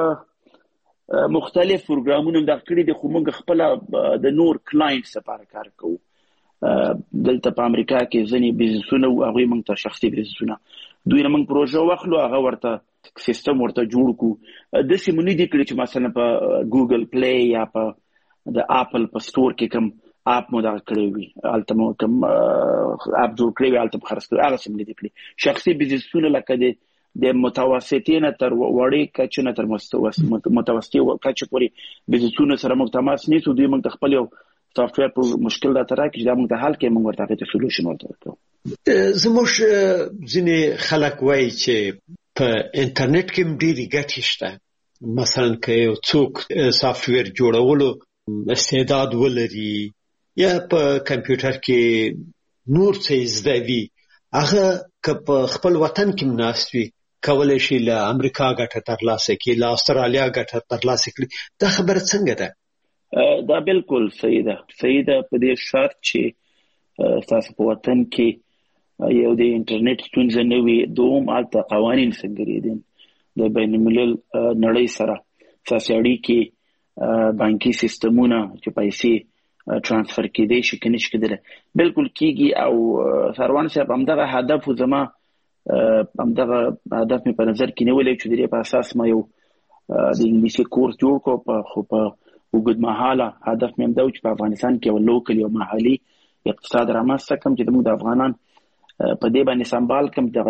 موږ مختلف پروګرامونه د کړی دي، خو موږ خپل د نور کلاینټس لپاره کار کوو. دلته په امریکا کې ځینې بزنسونه او هغوی موږ ته شخصي بزنسونه دوی نه موږ پروژه واخلو، هغه ورته سیستم ورته جوړ کړو. داسې مو نه دي کړي چې مثلا په ګوګل پلی یا په د اپل په سټور کې کوم اپ مو دغه کړی وي، هلته مو کوم اپ جوړ کړی وي هلته په خرڅ کړی، هغسې مو نه دي کړي. شخصي بزنسونه لکه د د متوسطې نه تر وړې کچې نه تر متوسطې کچې پورې بزنسونو سره موږ تماس نیسو. دوی موږ ته خپل یو سافټویر پر مشکل دا تر راکړي چې دا موږ ته حل کړي، موږ ورته هغې ته سولوشن ورته ورکوو. زموږ ځینې خلک وایي چې په انټرنیټ کې هم ډېرې ګټې شته، مثلا که یو څوک سافټویر جوړولو استعداد ولري یا په کمپیوټر کې نور څه زده وي، هغه که په خپل وطن کې هم ناست وي کولی شي له امریکا ګټه ترلاسه کړي، له استرالیا ګټه ترلاسه کړي. دا خبره څنګه ده؟ دا بالکل صحیح ده. صحیح ده په دې شرط چې تاسو په وطن کې یو د انټرنیټ ستونزه نه وي، دوم هلته قوانین څنګه دي د بین الملل نړۍ سره اساسي اړیکې، بانکي سیستمونه چې پیسې ترانسفر کېدی شي که نه شي کېدلی، بالکل کېږي. او سروان صاحب همدغه هدف و زما همدغه هدف مې په نظر کې نیولی چې د دې په اساس ما یو د انګلیسي کورس جوړ کړو، خو په وګد مهاله هدف مې هم دا و چې په افغانستان کې یو لوکل یو محلي اقتصاد رامنځته کړم چې زموږ د افغانان په دې باندې سمبال کړم. دغه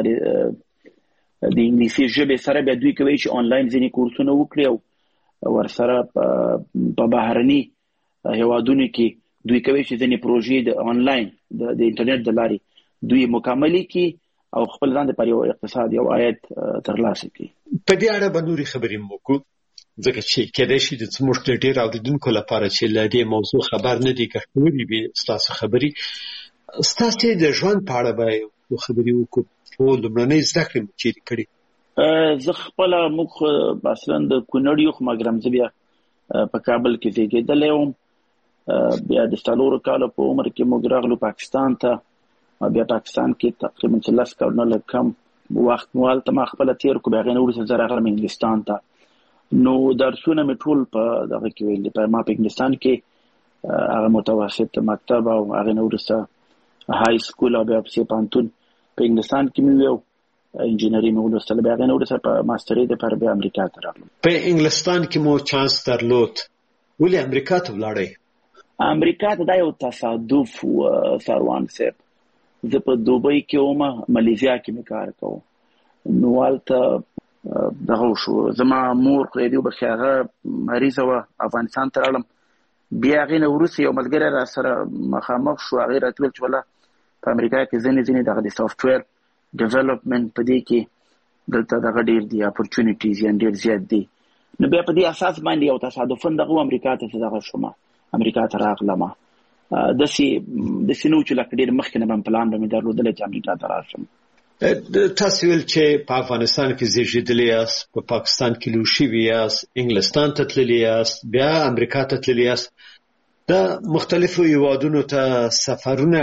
د انګلیسي ژبې سره بیا دوی کوي چې آنلاین ځینې کورسونه وکړي او ورسره په بهرني هیوادونو کې دوی کوي چې ځینې پروژې د آنلاین د انټرنیټ د لارې دوی مکملي کړي او خپل ځان دپاره یو اقتصاد یو عاید ترلاسه کړي. په دې اړه به نورې خبرې هم وکړو، ځکه چې کېدای شي د زموږ د ډېرو اورېدونکو لپاره چې له دې موضوع خبر نه دي ګټورې وي ستاسو خبرې. ستاسو د ژوند په اړه به یو خبرې وکړو. خو لومړنۍ زده کړې مو چیرې کړې؟ زه خپله موږ اصلا د کونړ یو، خو مګرم زه بیا په کابل کې زیږېدلی وم. بیا د څلورو کالو په عمر کې موږ راغلو پاکستان ته، بیا پاکستان کې تقریبا چې لس کلونه لږ کم وخت مو هلته ما خپله تېر کړو. بیا هغې نه وروسته زه راغلم انګلستان ته، نو درسونه مې ټول په دغه کې ویل دي. ما په انګلستان کې هغه متوسط مکتب او هغې نه وروسته های سکول او بیا پسې پوهنتون په انګلستان کې مې ویو، انجینري مې ولوستله. بیا هغې نه وروسته په ماسټرۍ دپاره بیا امریکا ته راغلم. په انګلستان کې مو چانس درلود، ولې امریکا ته ولاړئ؟ امریکا ته دا یو تصادف و سروان صاحب. زه په دوبۍ کې وم، ملیزیا کې مې کار کوم، نو هلته دغه شو. زما مور خدای دې وبخښي هغه مریضه وه، افغانستان ته راغلم. بیا هغې نه وروسته یو ملګری را سره مخامخ شو، هغې راته ویل چې والله په امریکا کې ځینې ځینې دغه د سافټویر ډیولپمنټ په دې کې دلته دغه ډېر دي اپورچونیټیز یعنې ډېر زیات دي. نو بیا په دې اساس باندې یو تصادفاً دغه امریکا ته دغه شوم، امریکا ته راغلم. داسې داسې نه و چې لکه ډېر مخکې نه به م پلان به مې درلودلی چې امریکا ته راشم. تاسو ویل چې په افغانستان کې زیږېدلي یاست، په پاکستان کې لوی شوي یاست، انګلستان ته تللي یاست، بیا امریکا ته تللي یاست. دا مختلفو هیوادونو ته سفرونه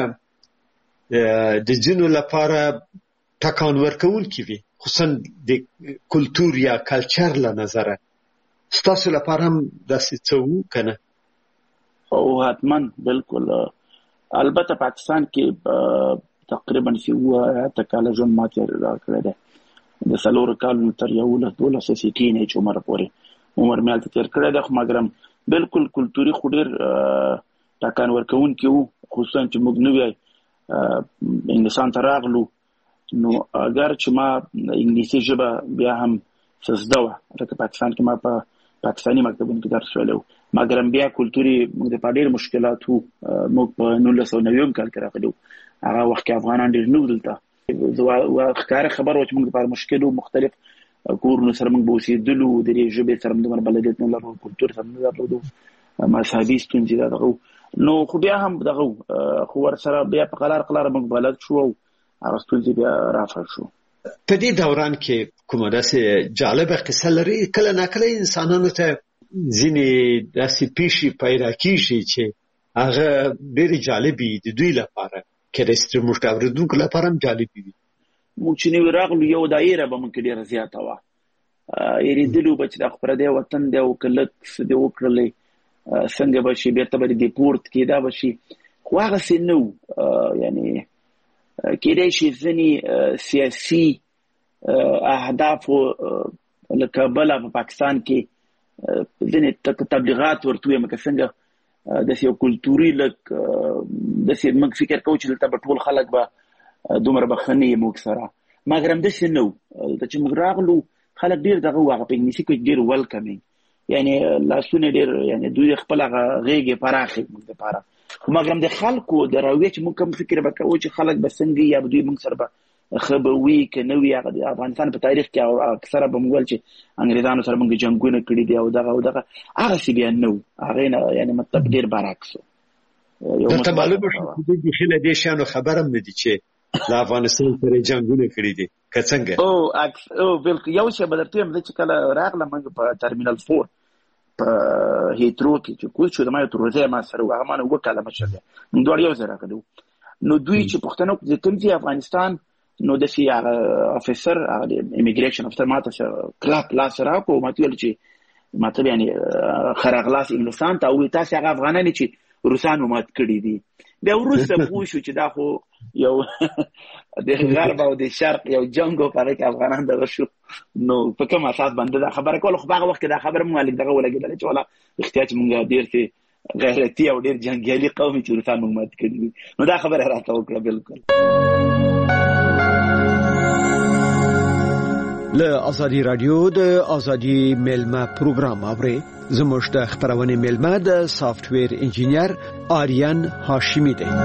د ځینو لپاره ټکان ورکوونکي وي، خصوصا د کلتور یا کلچر له نظره. ستاسو لپاره هم داسې څه وو که نه؟ او حتما بالکل. البته پاکستان کې تقریبا سی اوه اته کاله ژوند ما تېر کړی دی د څلورو کالونو تر یولس دولس څه ټینیج عمر پورې عمر مې هلته تېر کړی دی خو مګرم بالکل کلتوري خو ډېر ټاکان ورکوونکي وو خصوصا چې موږ نوی انګلستان ته راغلو نو اگر چې ما انګلیسي ژبه بیا هم څه زده وه لکه پاکستان کې ما په پاکستاني مکتبونو کې درس ویلی وو مګرم بیا کلتوري موږ دپاره ډېر مشکلات وو موږ په نولس سوه نویم کال کې راغلي وو هغه وخت کې افغانان ډېر نه وو دلته ښکاره خبره وه چې موږ دپاره مشکل وو مختلف کورونو سره موږ به اوسېدلو د دې ژبې سره دومره بلدیت نه لرلو کلتور سره نه درلودو مذهبي ستونزې دا دغه نو خو بیا هم دغه خو ورسره بیا په قلار قلاره موږ بلد شو او هغه ستونزې بیا رافع شو. په دې دوران کې کومه داسې جالبه قصه لري کله ناکله انسانانو ته ځینې داسې پیښې پیدا کېږي چې هغه ډېرې جالبې د دوی لپاره کېدای شي زموږ د اورېدونکو لپاره هم جالبې وي. موږ چې نوي راغلو یو دایره به موږ کې ډېره زیاته وه یېرېدلو به چې دا خو پردی وطن دی او که لږ څه دې وکړلی څنګه به شي بېرته به ډیپورټ کېدا به شي خو هغسې نه وو یعنې کېدای شي ځینې سیاسي اهدافو لکه بله په پاکستان کې ځینې تبلیغات ورته ویم که څنګه داسې یو کلتوري لږ داسې موږ فکر کوو چې دلته به ټول خلک به دومره به ښه نه یې موږ سره مګر همداسې نه وو دلته چې موږ راغلو خلک ډېر دغه وو هغه په انګلیسي کې ډېر ویلکمینګ یعنې لاسونه ډېر یعنې دوی خپل هغه غېږې پراخې موږ دپاره خو مګر د خلکو د راویې چې موږ کوم فکر به کوو چې خلک به څنګه یا به دوی موږ سره به ښه به وي که نه وي هغه د افغانستان په تاریخ کې اکثره به موږ ویل چې انګریزانو سره موږ جنګونه کړي دي او دغه او دغه هغسې بیا نه وو هغې نه یعنې مطلب ډېر برعکس و. درته معلومه شو چې دوی بیخي له دې شیانو خبر هم نه دي چې له افغانستان سره جنګونه کړي دي که څنګه؟ او او بالکل یو شی به درته وایم زه چې کله راغلم موږ په ټرمینل فور په هیترو کې چې کوز شو د ما یو تروزی ما سره و هغه ما نه اووه کاله مشر دی موږ دواړه یو ځای راغلي وو نو دوی چې پوښتنه وکړه چې کوم ځای افغانستان نو داسې هغه افیسر هغه د امیګریشن افسر ما ته کلک لاس راکړو ما ته ویل چې ما ته یعنې ښه راغلاست انګلستان ته او وایي تاسې هغه افغانان چې روسانو مات کړي دي بیا وروسته پوه شو چې دا خو یو د غرب او د شرق یو جنګ و په هغې کې افغانان دغه شو نو په کوم اساس باندې دا خبره کوله خو په هغه وخت کې دا خبره مونږ هلک دغه ولګېدله چې والا اختیا چې مونږ ډېر څه غیرتي او ډېر جنګیالي قوم چې روسان مونږ مات کړي دي نو دا خبره یې راته وکړه بالکل. له ازادي راډیو د ازادي میلمه پروګرام اورئ زموږ د خبرونې میلمه د سافټویر انجینیر آریان هاشمی دی.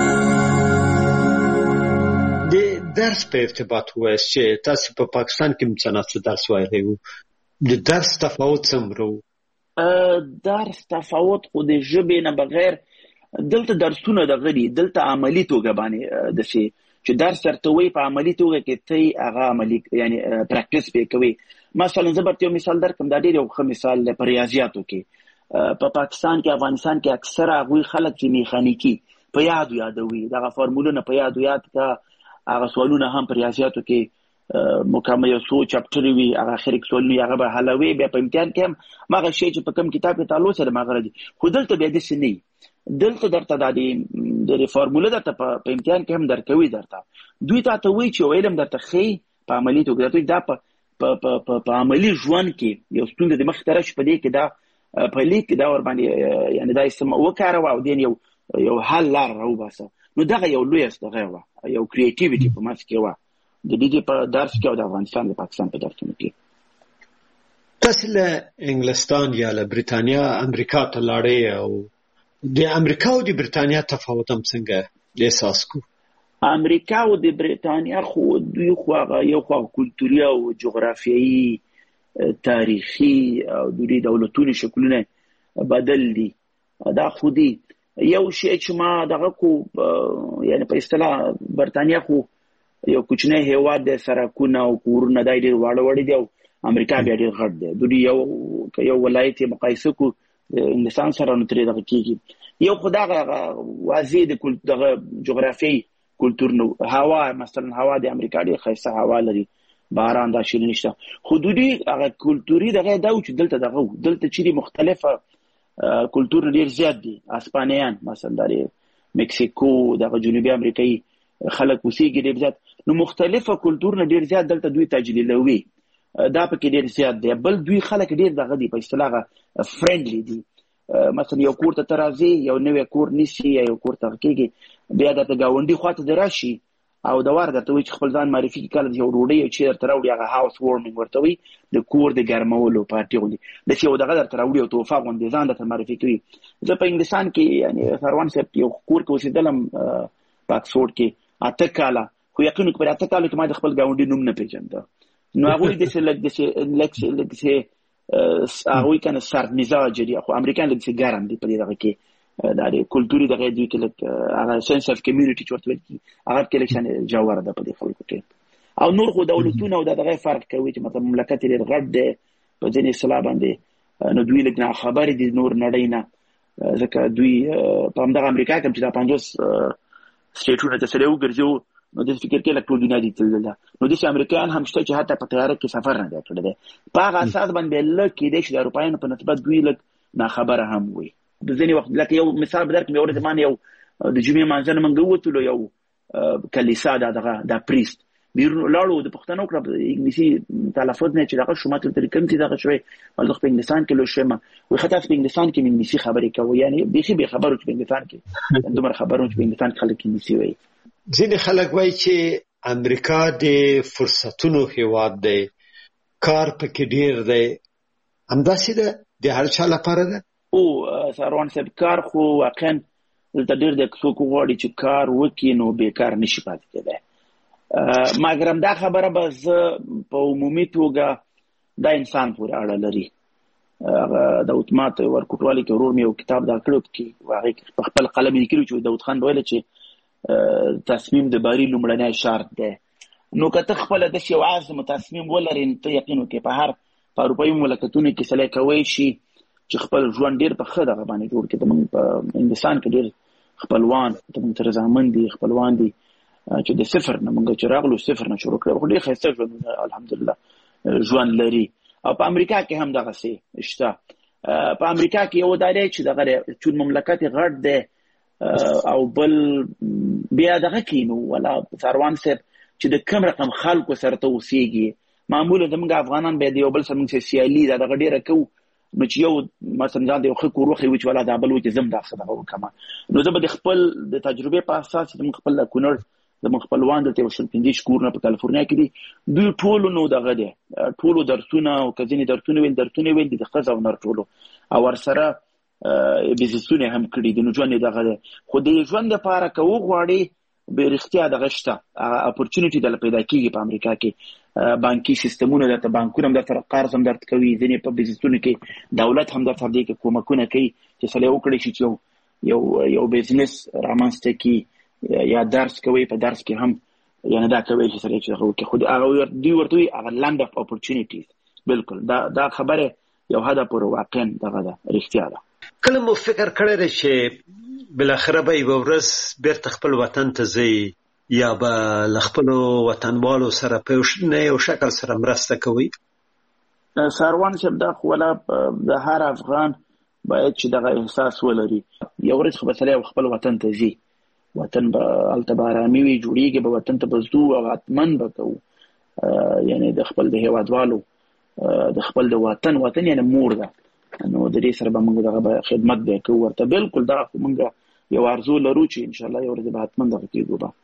د درس په ارتباط وایي چې تاسو په پاکستان کې مڅناڅه درس وایي وو د درس تفاوت څومره وو؟ درس تفاوت خو د ژبې نه بغیر دلته درسونه دغه دي دلته عملي توګه باندې داسې چې درس درته وایي په عملي توګه کې ته یې هغه عملي یعنې پریکټس پرې کوې. مثلا زه درته یو مثال درکړم دا ډېر یو ښه مثال دی په ریاضیاتو کې په پاکستان کې افغانستان کې اکثره هغوی خلک چې میخانیکي په یادو یادوي دغه فارمولونه په یادو یاد کا هغه سوالونه هم په ریاضیاتو کې مکمل یو څو چپټرې وي هغه اخر کې سوالونه هغه به حلوي بیا په امتحان کې هم هغه شی چې په کوم کتاب کې تعلق سره مغره دي خو دلته بیا داسې نه وي دلته درته دا د فارموله درته په امتحان کې هم درکوي درته دوی ته ته وایي چې یو علم درته ښیي په عملي توګه درته دا په په عملي ژوند کې یو ستونزه د مخې ته راشي په دې کې دا په لیک کې دا ورباندې یعنې دا اسم وکاروه او دین یو یو حل لار راوباسه نو دغه یو لویه دغه وه یو کریټیویټي په منځ کې وه د دې په درس کې او د افغانستان د پاکستان په درسونو کې. تاسو له انګلستان یا له بریتانیا امریکا ته لاړئ او د امریکا او د بریتانیا تفاوت هم څنګه احساس کو؟ امریکا او د بریتانیا خو دوی خو هغه یو خو کلتوري او جغرافیایي تاریخي او دوی دولتونو شکلونه بدل دي دا خو دي یو شی چې ما دغه کو یعنی په اصطلاح بریتانیا خو یو کوچنی هیواد دی سرکونه او کورونه دا ډېر واړه واړه دي او امریکا بیا ډېر غټ دی دوی یو یو ولایت یې مقایسه کو انګلستان سره نو ترې دغه کېږي یو خو دغه واضح د دغه جغرافیایي کلتور نو هوا مثلا هوا د امریکا ډېر ښایسته هوا لري باران دا شی نشته خو دوی هغه کلتوري دغه دا و چې دلته دغه دلته چې مختلفه کلتور ډېر زیات دي اسپانیان مثلا د مکسیکو دغه جنوبي امریکایي خلک اوسېږي ډېر زیات، نو مختلفه کلتور نه ډېر زیات دلته دوی تجلیلوي، دا پکې ډېر زیات دی. بل دوی خلک ډېر دغه دي په اصطلاح فرندلی دي. مثلا یو کور ته ته راځې، یو نوی کور نیسي یا یو کور ته کېږي، بیا درته ګاونډي خواته دې راشي او د وار درته وایي چې خپل ځان معرفي کړي، کله یو ډوډۍ یو چې درته راوړي هغه هاوس وارمینګ ورته وایي، د کور د ګرمولو پارټي غوندې داسې یو دغه درته راوړي او تحفه غوندې ځان درته معرفي کوي. زه په انګلستان کې یعنې سروان صاحب یو کور کې اوسېدلم په اکسفورډ کې اته کاله، خو یقین وکړئ په اته کالو کې ما د خپل ګاونډي نوم نه پېژانده. نو هغوی داسې لږ داسې لږ داسې هغوی کنه سرد مزاجه دي، خو امریکایان لږ داسې ګرم دي په دې دغه کې، دا د کلتوري دغه دوی کې لږ هغه سنس اف کمیونټي چې ورته ویل کېږي هغه کې لږ شانې جوهر ده په دې خلکو کې. او نور خو دولتونه او دا دغه فرق کوي چې مثلا مملکت یې ډېر غټ دی په ځینې اصطلاح باندې، نو دوی لږ ناخبرې دي نور نړۍ نه، ځکه دوی په همدغه امریکا کې چې دا پنځوس سټیټونه ته سړی وګرځي نو د فکر کې لږ ټول دنیا دي تللی ده. نو داسې امریکایان هم شته چې حتی په طیاره کې سفر نه دی کړی دی. په هغه اساس باندې لږ کېدی شي د اروپایانو په نسبت دوی لږ ناخبره هم وي. د ځینې وخت لکه یو مثال به درکړم، یو ورځ ما یو د جمعې لمانځه نه موږ ووتلو، یو کلیسا دا دغه دا پریست بیرون ولاړو، د پوښتنه وکړه په انګلیسي تلفظ نه چې دغه شو، ما ته ورته کوم چې دغه شوی وایي زه په انګلستان کې لوی شویم، وایي ښه تاسو په انګلستان کې انګلیسي خبرې کوئ، یعنې بیخي بې خبر وو چې په انګلستان کې دومره خبر وو چې په انګلستان کې خلک انګلیسي وایي. ځینې خلک وایي چې امریکا د فرصتونو هیواد دی، کار پکې ډېر دی، همداسې ده د هر چا لپاره ده؟ او سروان صاحب کار خو واقعا دلته ډېر دی، که څوک وغواړي چې کار وکړي نو بېکار نشي پاتې کېدی. مګرم دا خبره به زه په عمومي توګه دا انسان پورې اړه لري. داود ماته ورکوټوالي کې ورور مې یو کتاب دا کړی کې هغې کې په خپل قلم یې لیکلي چې داود خان به ویله چې تصمیم د باري لومړنی شرط دی. نو که ته خپله داسې یو عزم تصمیم ولرې نو ته یقین وکړې په هر په اروپایي مملکتونو کې سړی کوی شي چې خپل ژوند ډېر په ښه دغه باندې جوړ کړي. زموږ په هندوستان کې ډېر خپلوان زموږ سره زامن دي، خپلوان دي چې د صفر نه موږ چې راغلو صفر نه شروع کړو، خو ډېر ښایسته ژوند الحمدلله ژوند لري. او په امریکا کې هم دغسې شته. په امریکا کې یو دا دی چې دغه چون مملکت یې غټ دی او بل بیا دغه کې نو ولا سروان صاحب چې د کوم رقم خلکو سره ته اوسېږي، معمولا زموږ افغانان بیا د یو بل سره موږ سیالي دا دغه ډېره کوو، نو چې یو مثلا ځان د یو ښه کور وښیي چې ولا دا بل و چې زم دا څه دغه وکړم، نو زه به د خپل د تجربې په اساس زموږ خپل کونړ زموږ خپلوان دلته یو شل پنځه کورونه په کالیفورنیا کې دي، دوی ټولو نو دغه دی ټولو درسونه او که ځینې درسونه ویل درسونه ویل دي د ښځه او نر ټولو، او ورسره بزنسونه هم کړي دي. نو ژوند یې دغه دی. خو د ژوند دپاره که وغواړې به رښتیا دغه شته اپورچونټي دله پیدا کېږي په امریکا کې. بانکي سیستمونه درته بانکونه هم درته قرض هم درته کوي، ځینې په بزنسونو کې دولت هم درته دې کې کومکونه کوي چې سړی وکړی شي چې یو یو یو بزنس رامنځته کړي یا درس کوي، په درس کې هم یعنې دا کوي چې سړی چې هغه وکړي. خو هغه دوی ورته وایي هغه لند اف اپورچونټیز. بلکل دا دا خبره یو حده پورې واقعا دغه ده، رښتیا ده. کله مو فکر کړی دی چې بالاخره به یوه ورځ بیرته خپل وطن ته ځئ یا به له خپلو وطنوالو سره په یو شکل سره مرسته کوئ؟ سروان صاحب دا خو ولا د هر افغان باید چې دغه احساس ولري. یو ورځ خو به سړی خپل وطن ته ځي، وطن به هلته به ارامي وي، جوړېږي به، وطن ته به ځو او حتمن به کوو، یعنې د خپل د هېوادوالو د خپل د وطن وطن یعنې مور ده، نو د دې سره به موږ دغه به خدمت به کوو ورته. بلکل دا خو موږ یو ارزو لرو چې انشاءالله یو ورځ به حتمن دغه کېږو، به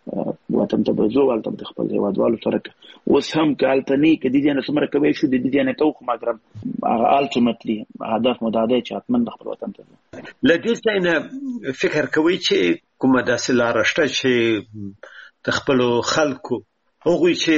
وطن ته به ځو، هلته به د خپل هېوادوالو سره اوس هم که هلته نه که د دې نه څومره کوی شو د دې نه کوو، خو مګرم هغه الټیمیټلي هدف مو دا دی چې حتمن د خپل وطن ته ځو. له دې ځای نه فکر کوئ چې کومه داسې لاره شته چې د خپلو خلکو هغوی چې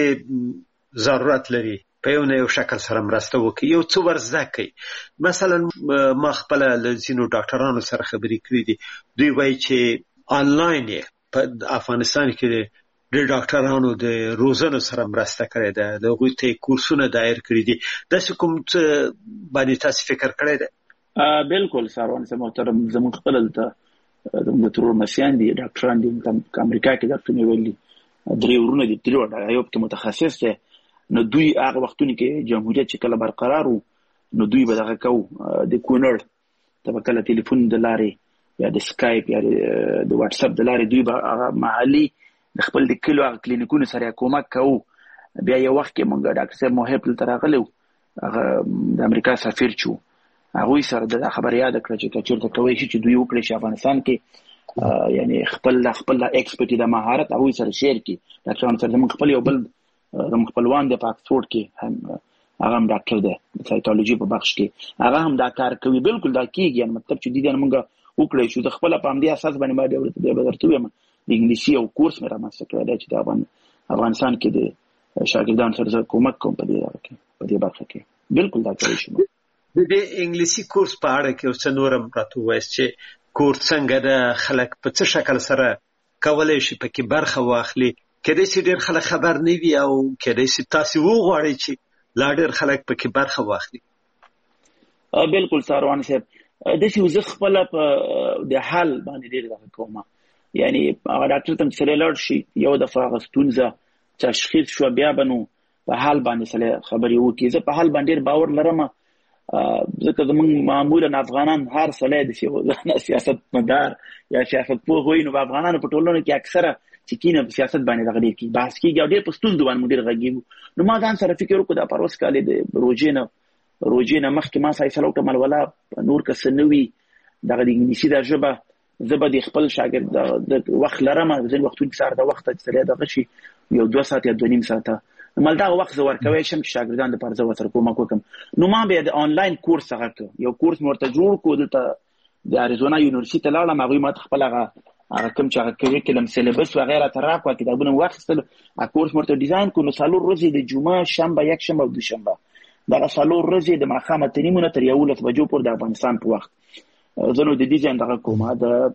ضرورت لري په یو نه یو شکل سره مرسته وکړي، یو څه ور زده کړي؟ مثلا ما خپله له ځینو ډاکټرانو سره خبرې کړي دي، دوی وایي چې آنلاین یې په افغانستان کې د ډاکټرانو د روزنو سره مرسته کړې ده، د هغوی ته یې کورسونه دایر کړي دي. داسې کوم څه باندې تاسې فکر کړی دی؟ بلکل سروان صاحب محترم، زموږ خپل هلته زموږ ترور مسیان دي، ډاکټران دي، په امریکا کې درسونه ویلي درې ورونه دي، درې وړه یو پکې متخصص دی. نو دوی هغه وختونو کې جمهوریت چې کله برقرار و نو دوی به دغه کوو د کونړ ته به کله تلیفون د لارې یا د سکایپ یا د واتساپ د لارې دوی به هغه محلي د خپل د کلو هغه کلینیکونو سره کومک کوو. بیا یو وخت کې موږ ډاکټر صاحب محب دلته راغلی و، هغه د امریکا سفیر چې و، هغوی سره د خبره یاده کړه چې که چېرته کوی شي چې دوی وکړي چې افغانستان کې یعنی خپل خپل ایکسپرټي د مهارت هغوی سره شیر کړي. ډاکټران سره زموږ خپل یو بل زموږ خپلوان دی په اکسفورډ کې هم هغه هم ډاکټر دی د سایکالوجي په بخش کې، هغه هم دا کار کوي. بالکل دا کېږي، یعنې مطلب چې دې نه موږ وکړی شو. د خپله په همدې اساس باندې ما بیا به درته ووایم د انګلیسي یو کورس مې رامنځته کړی دی چې د افغانستان کې د شاګردانو سره زه کومک کوم په دې کې په دې برخه کې. بالکل دا کولی شو. د دې انګلیسي کورس په اړه کې اوس نور هم راته ووایاست چې کورس څنګه د خلک په څه شکل سره کولی شي پکې برخه واخلي. کېدای شي ډېر خلک خبر نه وي او کېدای شي تاسې وغواړئ چې لا ډېر خلک پکې برخه واخلي. بالکل ساروان صاحب، داسې زه خپله په د حل باندې ډېر دغه کوم، یعنی هغه ډاکټر ته چې سړی لاړ شي یو دفعه هغه ستونزه تشخیص شو، بیا به نو په حل باندې سړی خبرې وکړي. زه په حل باندې ډېر باور لرم، ځکه زموږ معمولا افغانان هر سړی د سیاست مدار یا سیاست پوه وي، نو په افغانانو په ټولنو کې اکثره چې کینه په سیاست باندې دغه ډېر کې بحث کېږي او ډېر په ستونزو باندې موږ ډېر غږېږو. نو ما ځان سره فکر وکړو دا پروس کالې د روژې نه روژې نه مخکې ما فیصله وکړه ملوله نور که څه نه وي دغه د انګلیسي دا ژبه زه به د خپل شاګرد د وخت لرم، ځینې وختونه کې سهار د وخته چې سړی دغه شي یو دوه ساعت یا دوه نیم ساعته مل دغه وخت زه ورکوی شم چې شاګردان دپاره زه ورسره کومک وکړم. نو ما بیا د آنلاین کورس هغه کړ، یو کورس مې ورته جوړ کړو. دلته د اریزونا یونیورسټي ته لاړم، هغوی ما ته خپل هغه هغه کوم چې هغه کریکولم سیلیبس وغیره ته راکړه، کتابونه مې واخیستل، هغه کورس مې ورته ډیزاین کړو. نو څلور ورځې د جمعه، شنبه، یک شنبه او دوشنبه دغه څلور ورځې د ماښام اته نیمو نه تر یولس بجو پورې د افغانستان په وخت زه نو د دې ځای دغه کوم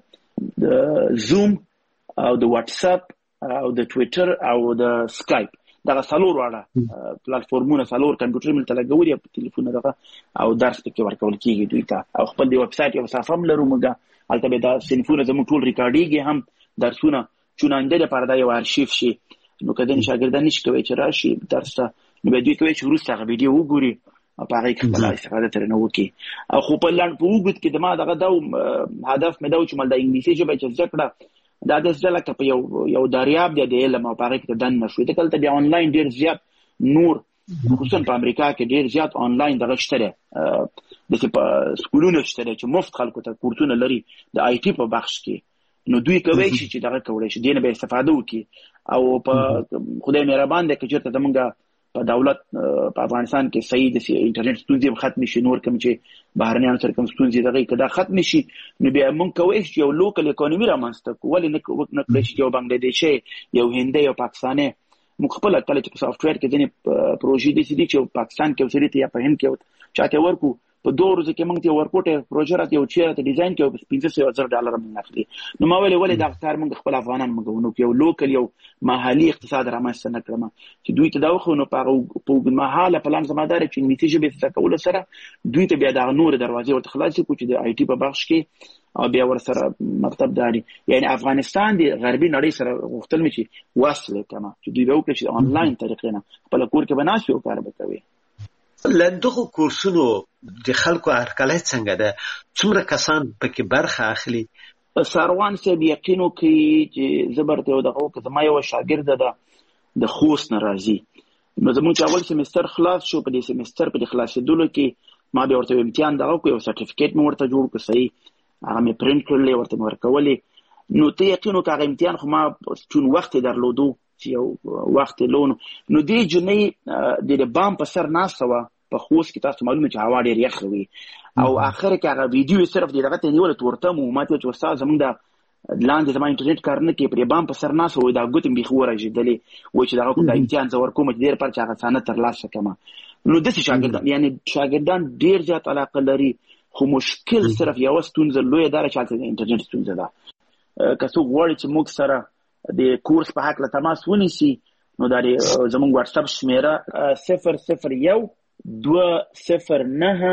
د د زوم او د واتساپ او د ټویټر او د سکایپ دغه څلور واړه پلیټفارمونه څلور کمپیوټر مې ته لګولي په ټلیفون دغه او درس پکې ورکول کېږي دوی ته، او خپل د ویب سایټ یو صفحه هم لرو موږ، هلته به دا صنفونه زموږ ټول ریکارډېږي هم درسونه چونانده لپاره دا یو ارشیف شي. نو که ځینې شاګردان نشي کوی چې راشي درس ته، نو بیا دوی کوی چې وروسته هغه ویډیو وګوري او په هغې کې خپله استفاده ترېنه وکړي. او خو په لنډ په اوږد کې د ما دغه دا هدف مې دا و چې مل د انګلیسي ژبه چې زده کړه دا داسې لکه په یو یو دریاب دی د علم، او په هغې کې ته دننه شوې. ځکه دلته بیا آنلاین ډېر زیات نور خصوصا په امریکا کې ډېر زیات آنلاین دغه شته دی، داسې په سکولونه شته دی چې مفت خلکو ته کورسونه لري د آی ټي په بخش کې. نو دوی کولی شي چې دغه کولی شي دې نه به استفاده وکړي. او په خدای مهربان دی که چېرته زمونږ په دولت په افغانستان کې صحیح د انټرنیټ ستونزې هم ختمې شي، نور کوم چې بهرنیانو سره کوم ستونزې دغه که دا ختمې شي، نو بیا موږ کولی شو چې یو لوکل اکانومي رامنځته کړو. ولې نه کړی شي چې یو بنګلادیشی، یو هندی، یو پاکستانی، موږ خپله کله چې په سافټویر کې ځینې پروژې داسې دي چې پاکستان کې یو سړي ته یا په هند کې چاته ورکړو، په دوه ورځو کې موږ ته یو ورکوټی پروژه راته یو چیرې ته ډیزاین کړو، پنځه سوه زر ډالره موږ اخلي. نو ما ویلې ولې دغه کار موږ خپل افغانان موږ ونه کړو، یو لوکل یو محلي اقتصاد رامنځته نه کړم چې دوی ته دا وښیو. نو په هغه په اوږدمهاله پلان زما دا دی چې انګلیسي ژبې زده کولو سره دوی ته بیا دغه نورې دروازې ورته خلاصې کړو چې د آی ټي په بخش کې او بیا ورسره مطلب دا دی، یعنې افغانستان د غربي نړۍ سره غوښتل مې چې وصل کړم چې دوی به وکړي چې آنلاین طریقې نه خپله کور کې به ناست وي او کار به کوي. له دغو کورسونو د خلکو هرکلی څنګه ده؟ څومره کسان پکې برخه اخلي؟ ساروان صاحب یقین وکړي چې زه به ورته یو دغه وکړم، زما یوه شاګرده ده د خوست نه راځي. نو زموږ چې اول سیمستر خلاص شو، په دې سیمستر په دې خلاصېدلو کې ما بیا ورته امتحان دغه وکړو، یو سرټیفیکیټ مې ورته جوړ کړو، صحیح هغه مې پرنټ کړلی، ورته مې ورکولې. نو ته یقین وکړه هغه امتحان خو ما چون وخت یې درلودو چې یو وخت یې لونو، نو دې جنۍ د بام په سر ناسته وه په خوست کې، تاسو معلومه چې هوا ډېر یخ وي، او آخر کې هغه ویډیو صرف د دغه ته نیوله تورته مو ما ته چې استاد زموږ د لاندې زما انټرنیټ کار نه کوي، پرې بام په سر ناسته وایي دا ګوتې مې بیخي ورژېدلې، وایي چې دغه کوم دا امتحان زه ورکوم چې ډېر پر چې هغه څانه ترلاسه کړم. نو داسې شاګردان یعنې شاګردان ډېر زیات علاقه لري، خو مشکل صرف یوه ستونزه لویه دا ده چې هلته د انټرنیټ ستونزه ده. که څوک غواړي چې موږ سره د کورس په هکله تماس ونیسي، نو دا زموږ واتساپ شمېره صفر صفر یو دوه صفر نهه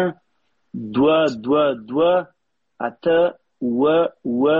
دوه دوه دوه اته اوه اوه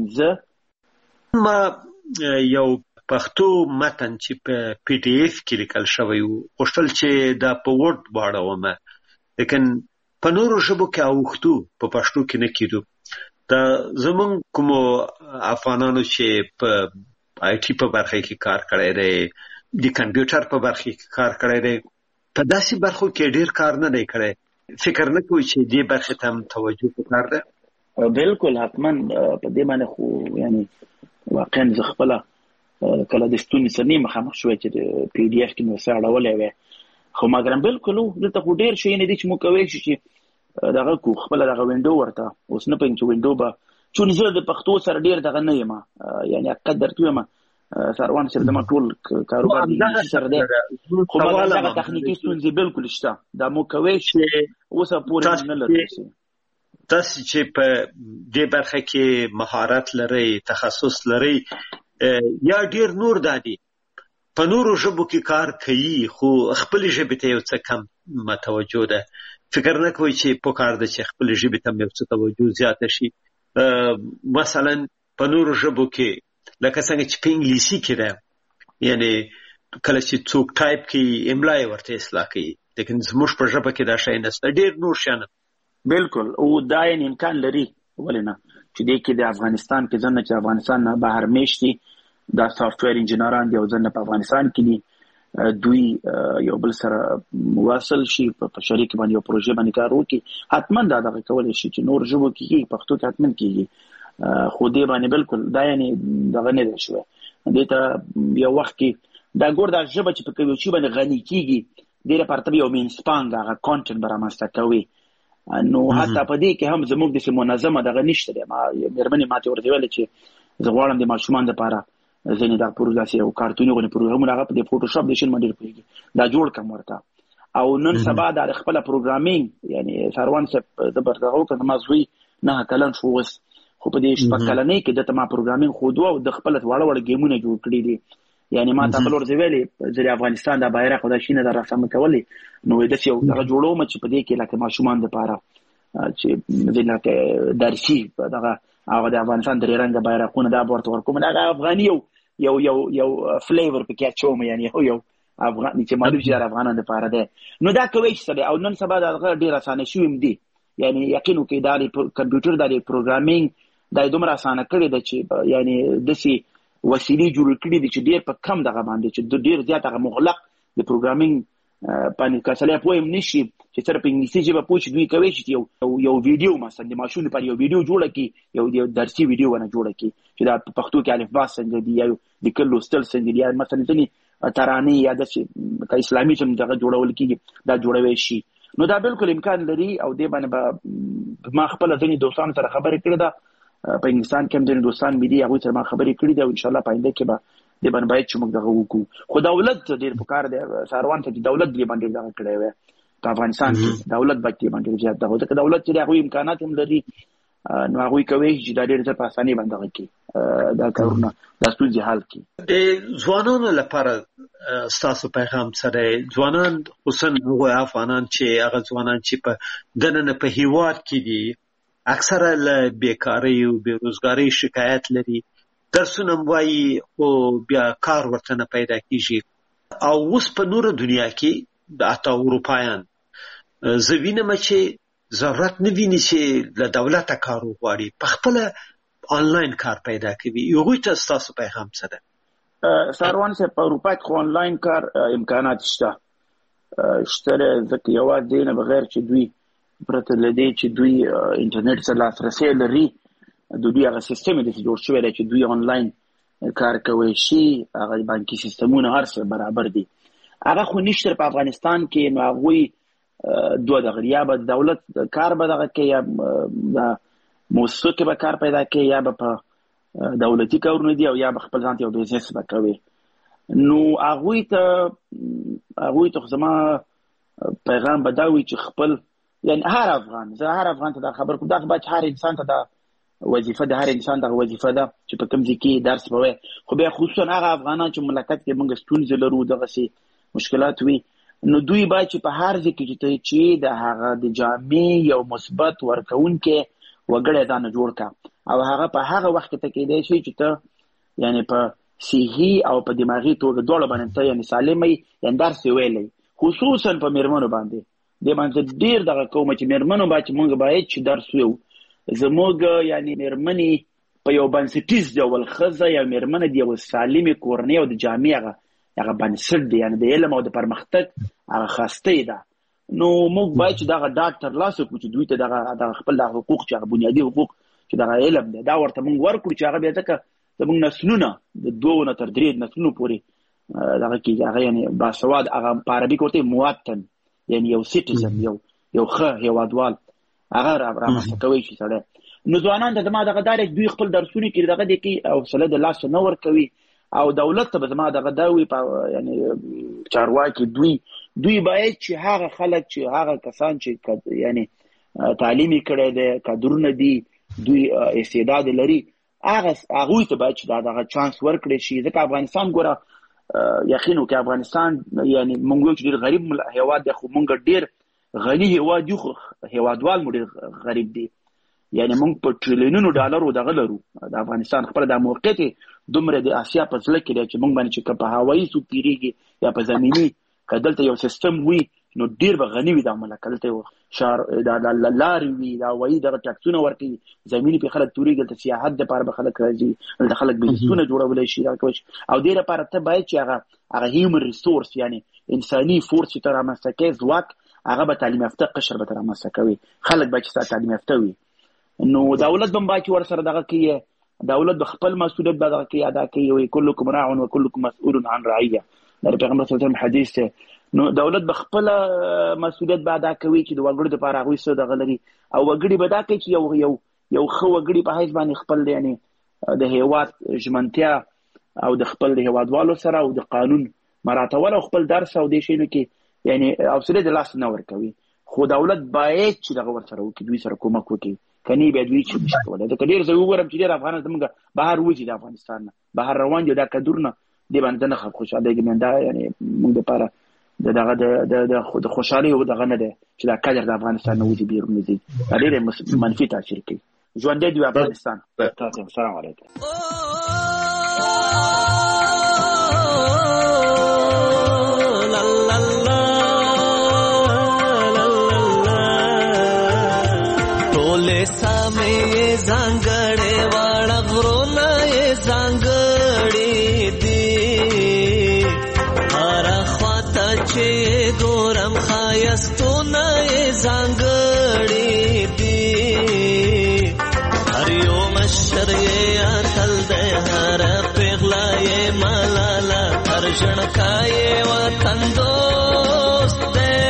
پنځه. ما یو پښتو متن چې په پی ډي اف کې لیکل شوی و غوښتل چې دا په ورډ واړومه، لیکن په نورو ژبو کې اوښتو په پښتو کې نه کېدو. دا زمونږ کومو افغانانو چې په آی ټي په برخه کې کار کړی دی، د کمپیوټر په برخه کې کار کړی دی، په داسې برخو کې ډیر کار نه دی کړی. فکر نه کوي چې دې برخه ته هم توجه پکار ده؟ بالکل حتما په دې باندې خو یعنی واقعا زه خپله کله د ستونزې سره نه مخامخ شوی چې د پی ډي اف کې مې ورسره اړولی وی، خو مګرم بالکل دلته خو ډېر شیونه دي چې موږ کولی شو چې دغه کو خپله دغه وینډو ورته اوس نه پوهېږم چې وینډو به چون زه د پښتو سره ډېر دغه نه یم، یعنی حقیقت درته ویم سروان صاحب زما ټول کاروبار د سره دی، خو مګر دغه تخنیکي ستونزې بالکل شته، دا موږ کولی شو اوسه پورې نه لرو. تاسو چې په دې برخه کې مهارت لرئ، تخصص لرئ، یا ډیر نور دادي په نورو ژبو کې کار کوي خو خپل ژبې ته یو څه کم متوجه ده، فکر نه کوي چې پکار ده چې خپل ژبې ته یو څه توجه زیاته شي؟ مثلا په نورو ژبو کې لکه څنګه چې په انګلیسي کې ده، یعنی کله چې څوک ټایپ کوي املا یې ورته اصلاح کوي، لیکن زموږ په ژبه کې دا شی نشته، ډیر نور شیان. بالکل، او دا یې امکان لري، ولې نه چې دې کې د افغانستان کې ځنه چې افغانستان نه بهر میشتي دا سافټویر انجینران دی او ځنه په افغانستان کې دي، دوی یو بل سره واصل شي په شریک باندې یو پروژه باندې کار وکړي، حتما دا دغه کولی شي چې نور ژبو کې کېږي، پښتو کې حتما کېږي، خو دې باندې بالکل دا یعنې دغه نه دی شوی. دې ته یو وخت کې دا ګور دا ژبه چې په کوم شي باندې غني کېږي، دې لپاره ته یو مینسپانګ هغه کانټنټ به رامنځته کوي، نو حتی په دې کې هم زموږ داسې منظمه دغه نشته دی. مېرمنې ماته ورته ویلې چې زه غواړم د ماشومانو دپاره ځینې دغه پروژه داسې یو کارتوني غوندې پروګرامونه هغه په دې فوټوشاپ د شین باندې ډېر پوهېږي، دا جوړ کړم ورته. او نن سبا دا د خپله پروګرامینګ یعنې سروان صاحب زه به دغه وکړم، زما زوی نهه کلن شو اوس، خو په دې شپږ کلنۍ کې دته ما پروګرامینګ ښودو او د خپله واړه واړه ګیمونه جوړ کړي دي. یعنې ما ته بل ورته ویلې زه د افغانستان دا بیرغ او دا شینه دا رسمه کولی، نو داسې یو دغه جوړوم چې په دې کې لکه ماشومان دپاره چې د لکه درسي دغه هغه د افغانستان درې رنګه بیرغونه دا به ورته ورکوم، هغه افغاني یو یو یو یو فلیور پکې اچوم، یعنې یو یو افغاني چې معلوم شي د افغانانو دپاره دی. نو دا کوی چې سړی او نن سبا دا ډېر اسانه شوي هم دي، یعنې یقین وکړئ دا د کمپیوټر دا د پروګرامینګ دا یې دومره اسانه کړې ده چې یعنې داسې وسیلې جوړې کړي دي چې ډېر په کم دغه باندې چې ډېر زیات هغه مغلق د پروګرامینګ باندې که سړی پوه هم نه شي چې سره په انګلیسي ژبه پوه شي، دوی کولی شي چې یو یو ویډیو مثلا د ماشوم لپاره یو ویډیو جوړه کړي، یو یو درسي ویډیو ونه جوړه کړي چې دا په پښتو کې الفبا څنګه دي، یا لیکل لوستل څنګه دي، یا مثلا ځینې ترانې یا داسې که اسلامي چې دغه جوړول کېږي دا جوړوی شي. نو دا بالکل امکان لري او دې باندې به ما خپله ځینې دوستانو سره خبرې کړې ده، په انګلستان کې هم ځینې دوستان مې دي هغوی سره ما خبرې کړې دي او انشاءالله په آینده کې به دې باندې باید چې موږ دغه وکړو. خو دولت ډېر پکار دی ساروان ته چې دولت دې باندې دغه کړی وی په افغانستان کې دولت باید دې باندې زیات دغه ځکه دولت چې هغوی امکانات هم لري، نو هغوی کولی شي چې دا ډېر ژر په اسانۍ باندې دغه کړي دا کارونه دا ستونزې حل کړي. د ځوانانو لپاره ستاسو پیغام سره ځوانان خصوصا هغوی افغانان چې هغه ځوانان چې په دننه په هېواد کې دي اکثره له بیکارۍ او بېروزګارۍ شکایت لري، درسونه هم وایي خو بیا کار ورته نه پیدا کېږي، او اوس په نوره دنیا کې د حتی اروپایان زه وینم چې ضرورت نه ویني چې له دولته کار وغواړي، په خپله آنلاین کار پیدا کوي. هغوی ته ستاسو پیغام څه ده؟ ساروان صاحب په اروپا کې خو آنلاین کار امکانات شته شته ځکه یوازې دې نه بغیر چې دوی پرته له دې چې دوی انټرنیټ سره لاسرسی لري، د دوی هغه سیستم یې داسې جوړ شوی دی چې دوی آنلاین کار کوی شي، هغه بانکي سیستمونه هر څه برابر دي. هغه خو نشته په افغانستان کې، نو هغوی دوه دغه یا به دولت کار به دغه کوي، یا مؤسسو کې به کار پیدا کوي، یا به په دولتي کارونه دي، او یا به خپل ځان ته یو بزنس به کوي. نو هغوی ته هغوی ته زما پیغام به دا وي چې خپل یعنی هر افغان زه هر افغان ته دا خبر کوم، دا باید هر انسان ته دا وظیفه ده، هر انسان دغه وظیفه ده چې په کوم ځای کې درس به وایي، خو بیا خصوصا هغه افغانان چې مملکت کې موږ ستونزې لرو دغسې مشکلات وي، نو دوی باید چې په هر ځای کې چې د هغه د جامع یو مثبت ورکوونکی وګړی ځانه جوړ کړه، او هغه په هغه وخت کې ته کېدای شي چې ته یعنې په صحي او په دماغي توګه دواړه باندې ته یعنې سالم یې یعنې درس یې ویلی، خصوصا په مېرمنو باندې دې باندې ډېر دغه کومه چې مېرمنو باید چې موږ باید چې درس ویو، زموږ یعنې مېرمنې په یو بنسټیز ډول ښځه یا مېرمنه د یوه سالمې کورنۍ او د جامع هغه هغه بنسټ دی، یعنې د علم او د پرمختګ هغه خاستۍ ده. نو موږ باید چې دغه ډاډ ترلاسه کړو چې دوی ته دغه دغه خپل دغه حقوق چې هغه بنیادي حقوق چې دغه علم دی دا ورته موږ ورکړو چې هغه بیا ځکه زموږ نسلونه د دوو نه تر درې نسلونو پورې دغه کېږي هغه یعنې باسواد هغه په عربي کې ورته موطن یعنې یو سیټیزن یو یو ښه هېوادوال هغه رامنځته کوی شي سړی. نو ځوانان ته زما دغه دا دی دوی خپل درسونو کې دغه دی کوي حوصله د لاسه نه ورکوي او دولت ته به زما دغه دا وي یعنې چارواکي دوی دوی باید چې هغه خلک چې هغه کسان چې یعنې تعلیم یې کړی دی کادرونه دي دوی استعداد لري هغه هغوی ته باید چې دا دغه چانس ورکړی شي. ځکه افغانستان ګوره یقین وکړه افغانستان یعنې موږ وایو چې ډېر غریب هېواد دی خو موږ ډېر غني هېواد یو خو هېوادوال مو ډېر غریب دی یعنې موږ په ټریلیونونو ډالرو دغه لرو د افغانستان خپله دا موقعیت دومره د اسیا په زړه کې دی چې موږ باندې چې که په هوایي څوک تېرېږي یا په زمیني که دلته یو سیستم وي نو ډېر به غني وي دا ملک دلته یو شار دا لارې وي دا هوایي دغه ټاکسونه ورکوي زمیني پې خلک تورېږي دلته سیاحت دپاره به خلک راځي دلته خلک بزنسونه جوړولی شي دا کولی شي او دې لپاره ته باید چې هغه هغه هیومن ریسورس یعنې انساني فورس چې ته رامنځته کوې ځواک هغه به تعلیم یافته قشر به ته رامنځته کوي خلک باید چې ستا تعلیم یافته وي. نو دولت به هم باید چې ورسره دغه کوي دولت به خپل مسؤلیت به دغه کوي ادا کوي وایي کلکم راع و کلکم مسؤول عن رعیه دا د پیغمبر صلی الله علیه وسلم حدیث دی. نو دولت به خپله مسؤلیت به ادا کوي چې د وګړو دپاره هغوی څه دغه لري او وګړي به دا کوي چې یو یو یو ښه وګړي په حیث باندې خپل یعنې د هېواد ژمنتیا او د خپل د هېوادوالو سره او د قانون مراعتول او خپل درس او دې شیانو کې یعنې حوصلې د لاس نه ورکوي خو دولت باید چې دغه ورسره وکړي دوی سره کومک وکړي کني بیا دوی چې نشي کولی ځکه ډېر زه وګورم چې ډېر افغانان زموږ بهر وځي د افغانستان نه بهر روان دي دا کدرونه دې باندې نه خلک خوشحالېږي دا یعنې موږ دپاره د دغه د خوشحالۍ دغه نه دی چې دا کدر د افغانستان نه وځي بیرون وځي دا ډېر منفي تاثیر کوي. ژوندی دي افغانستان. السلام علیکم. سامې ځانګړې واړه غرونه یې ځانګړې دي هره خواته چې ګورم ښایستونه یې ځانګړې دي هر یو مشر یې اتل دی هره پیغله یې ملاله هر ژړکا یې وطن دوست دی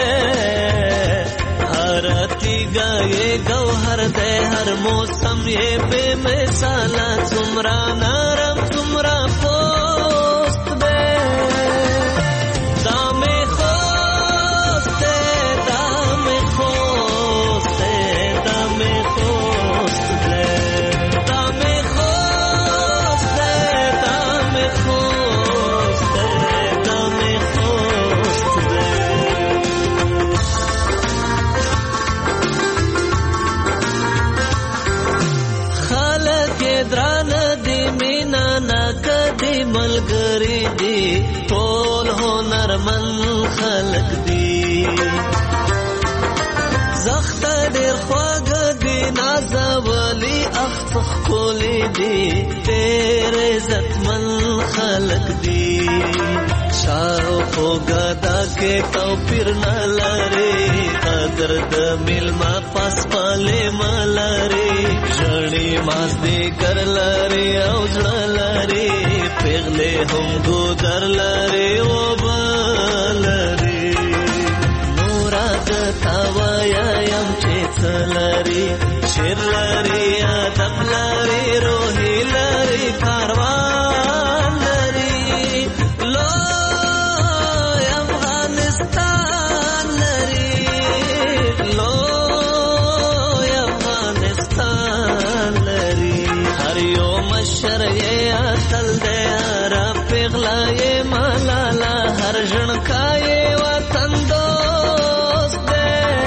هر تیږه یې ګوهر دی هر موسم یې بې مثاله څومره نرم څومره پوست دی دا مې خوست دی دا مې خوست دی دا مې خوست دی دا مې خوست دی دا مې خوست دی دا مې خوست دی درانه دی مینا ناکدی ملګری دی ټول هنرمند خلق دی زخته ډېر خواږه دی نازولی اخ ښکلي دی ډېر عزتمند خلق دی شاوخوا ګدا کې توپیر نه لري قدر د میلمه پاسپالې ملري ژړې مازدیګر لري او زړه لري پیغلې هم ګودر لري اوبه لري نوره درته وایم چې څه لري شعر لري ادب لري روحي لري کاروان لري لوی افغانستان لري لوی افغانستان لري هر یو مشر یې اتل دی هره پیغله یې ملاله هر ژړکا یې وطن دوست دی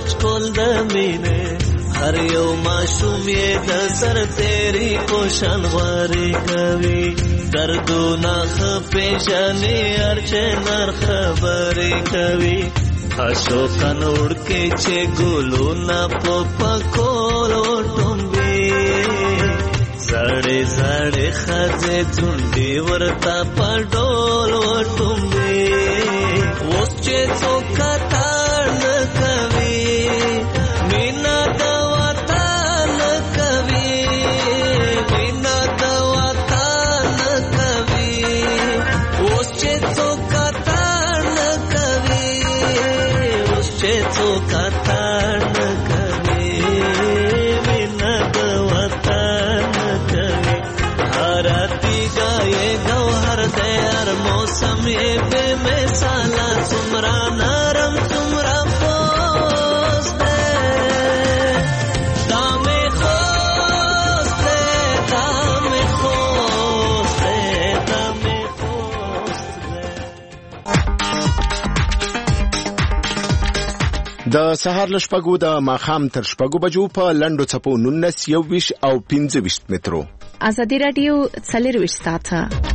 بچکول د مینې هر یو ماشوم یې د سر تیری پوشن غواري کوي دردونه ښه پیژنې هر چې نر خبرې کوي اشوکن وړکې چې ګلونه په پکول وټومبي زړې زړې ښځې ځونډې ورته په ډول وټومبي اوس چې څوک کتار نه کوي مینا د وطن کوي مینا د وطن کوي اوس چې څوک کتار نه کوي اوس چې څوک کتار نه کوي مینا د وطن کوي هر تیګه یې ګوهر دی هر موسم یې بې مثاله څومره نرم څومره خوږ دی دا مې خوږ دی دا مې خوږ دی دا مې خوږ د سهار له شپږو د ماښام تر شپږو بجو په لنډو څپو نولس یو ویشت او پنځه ویشت مترو ازادي راډیو څلرویشت ساعته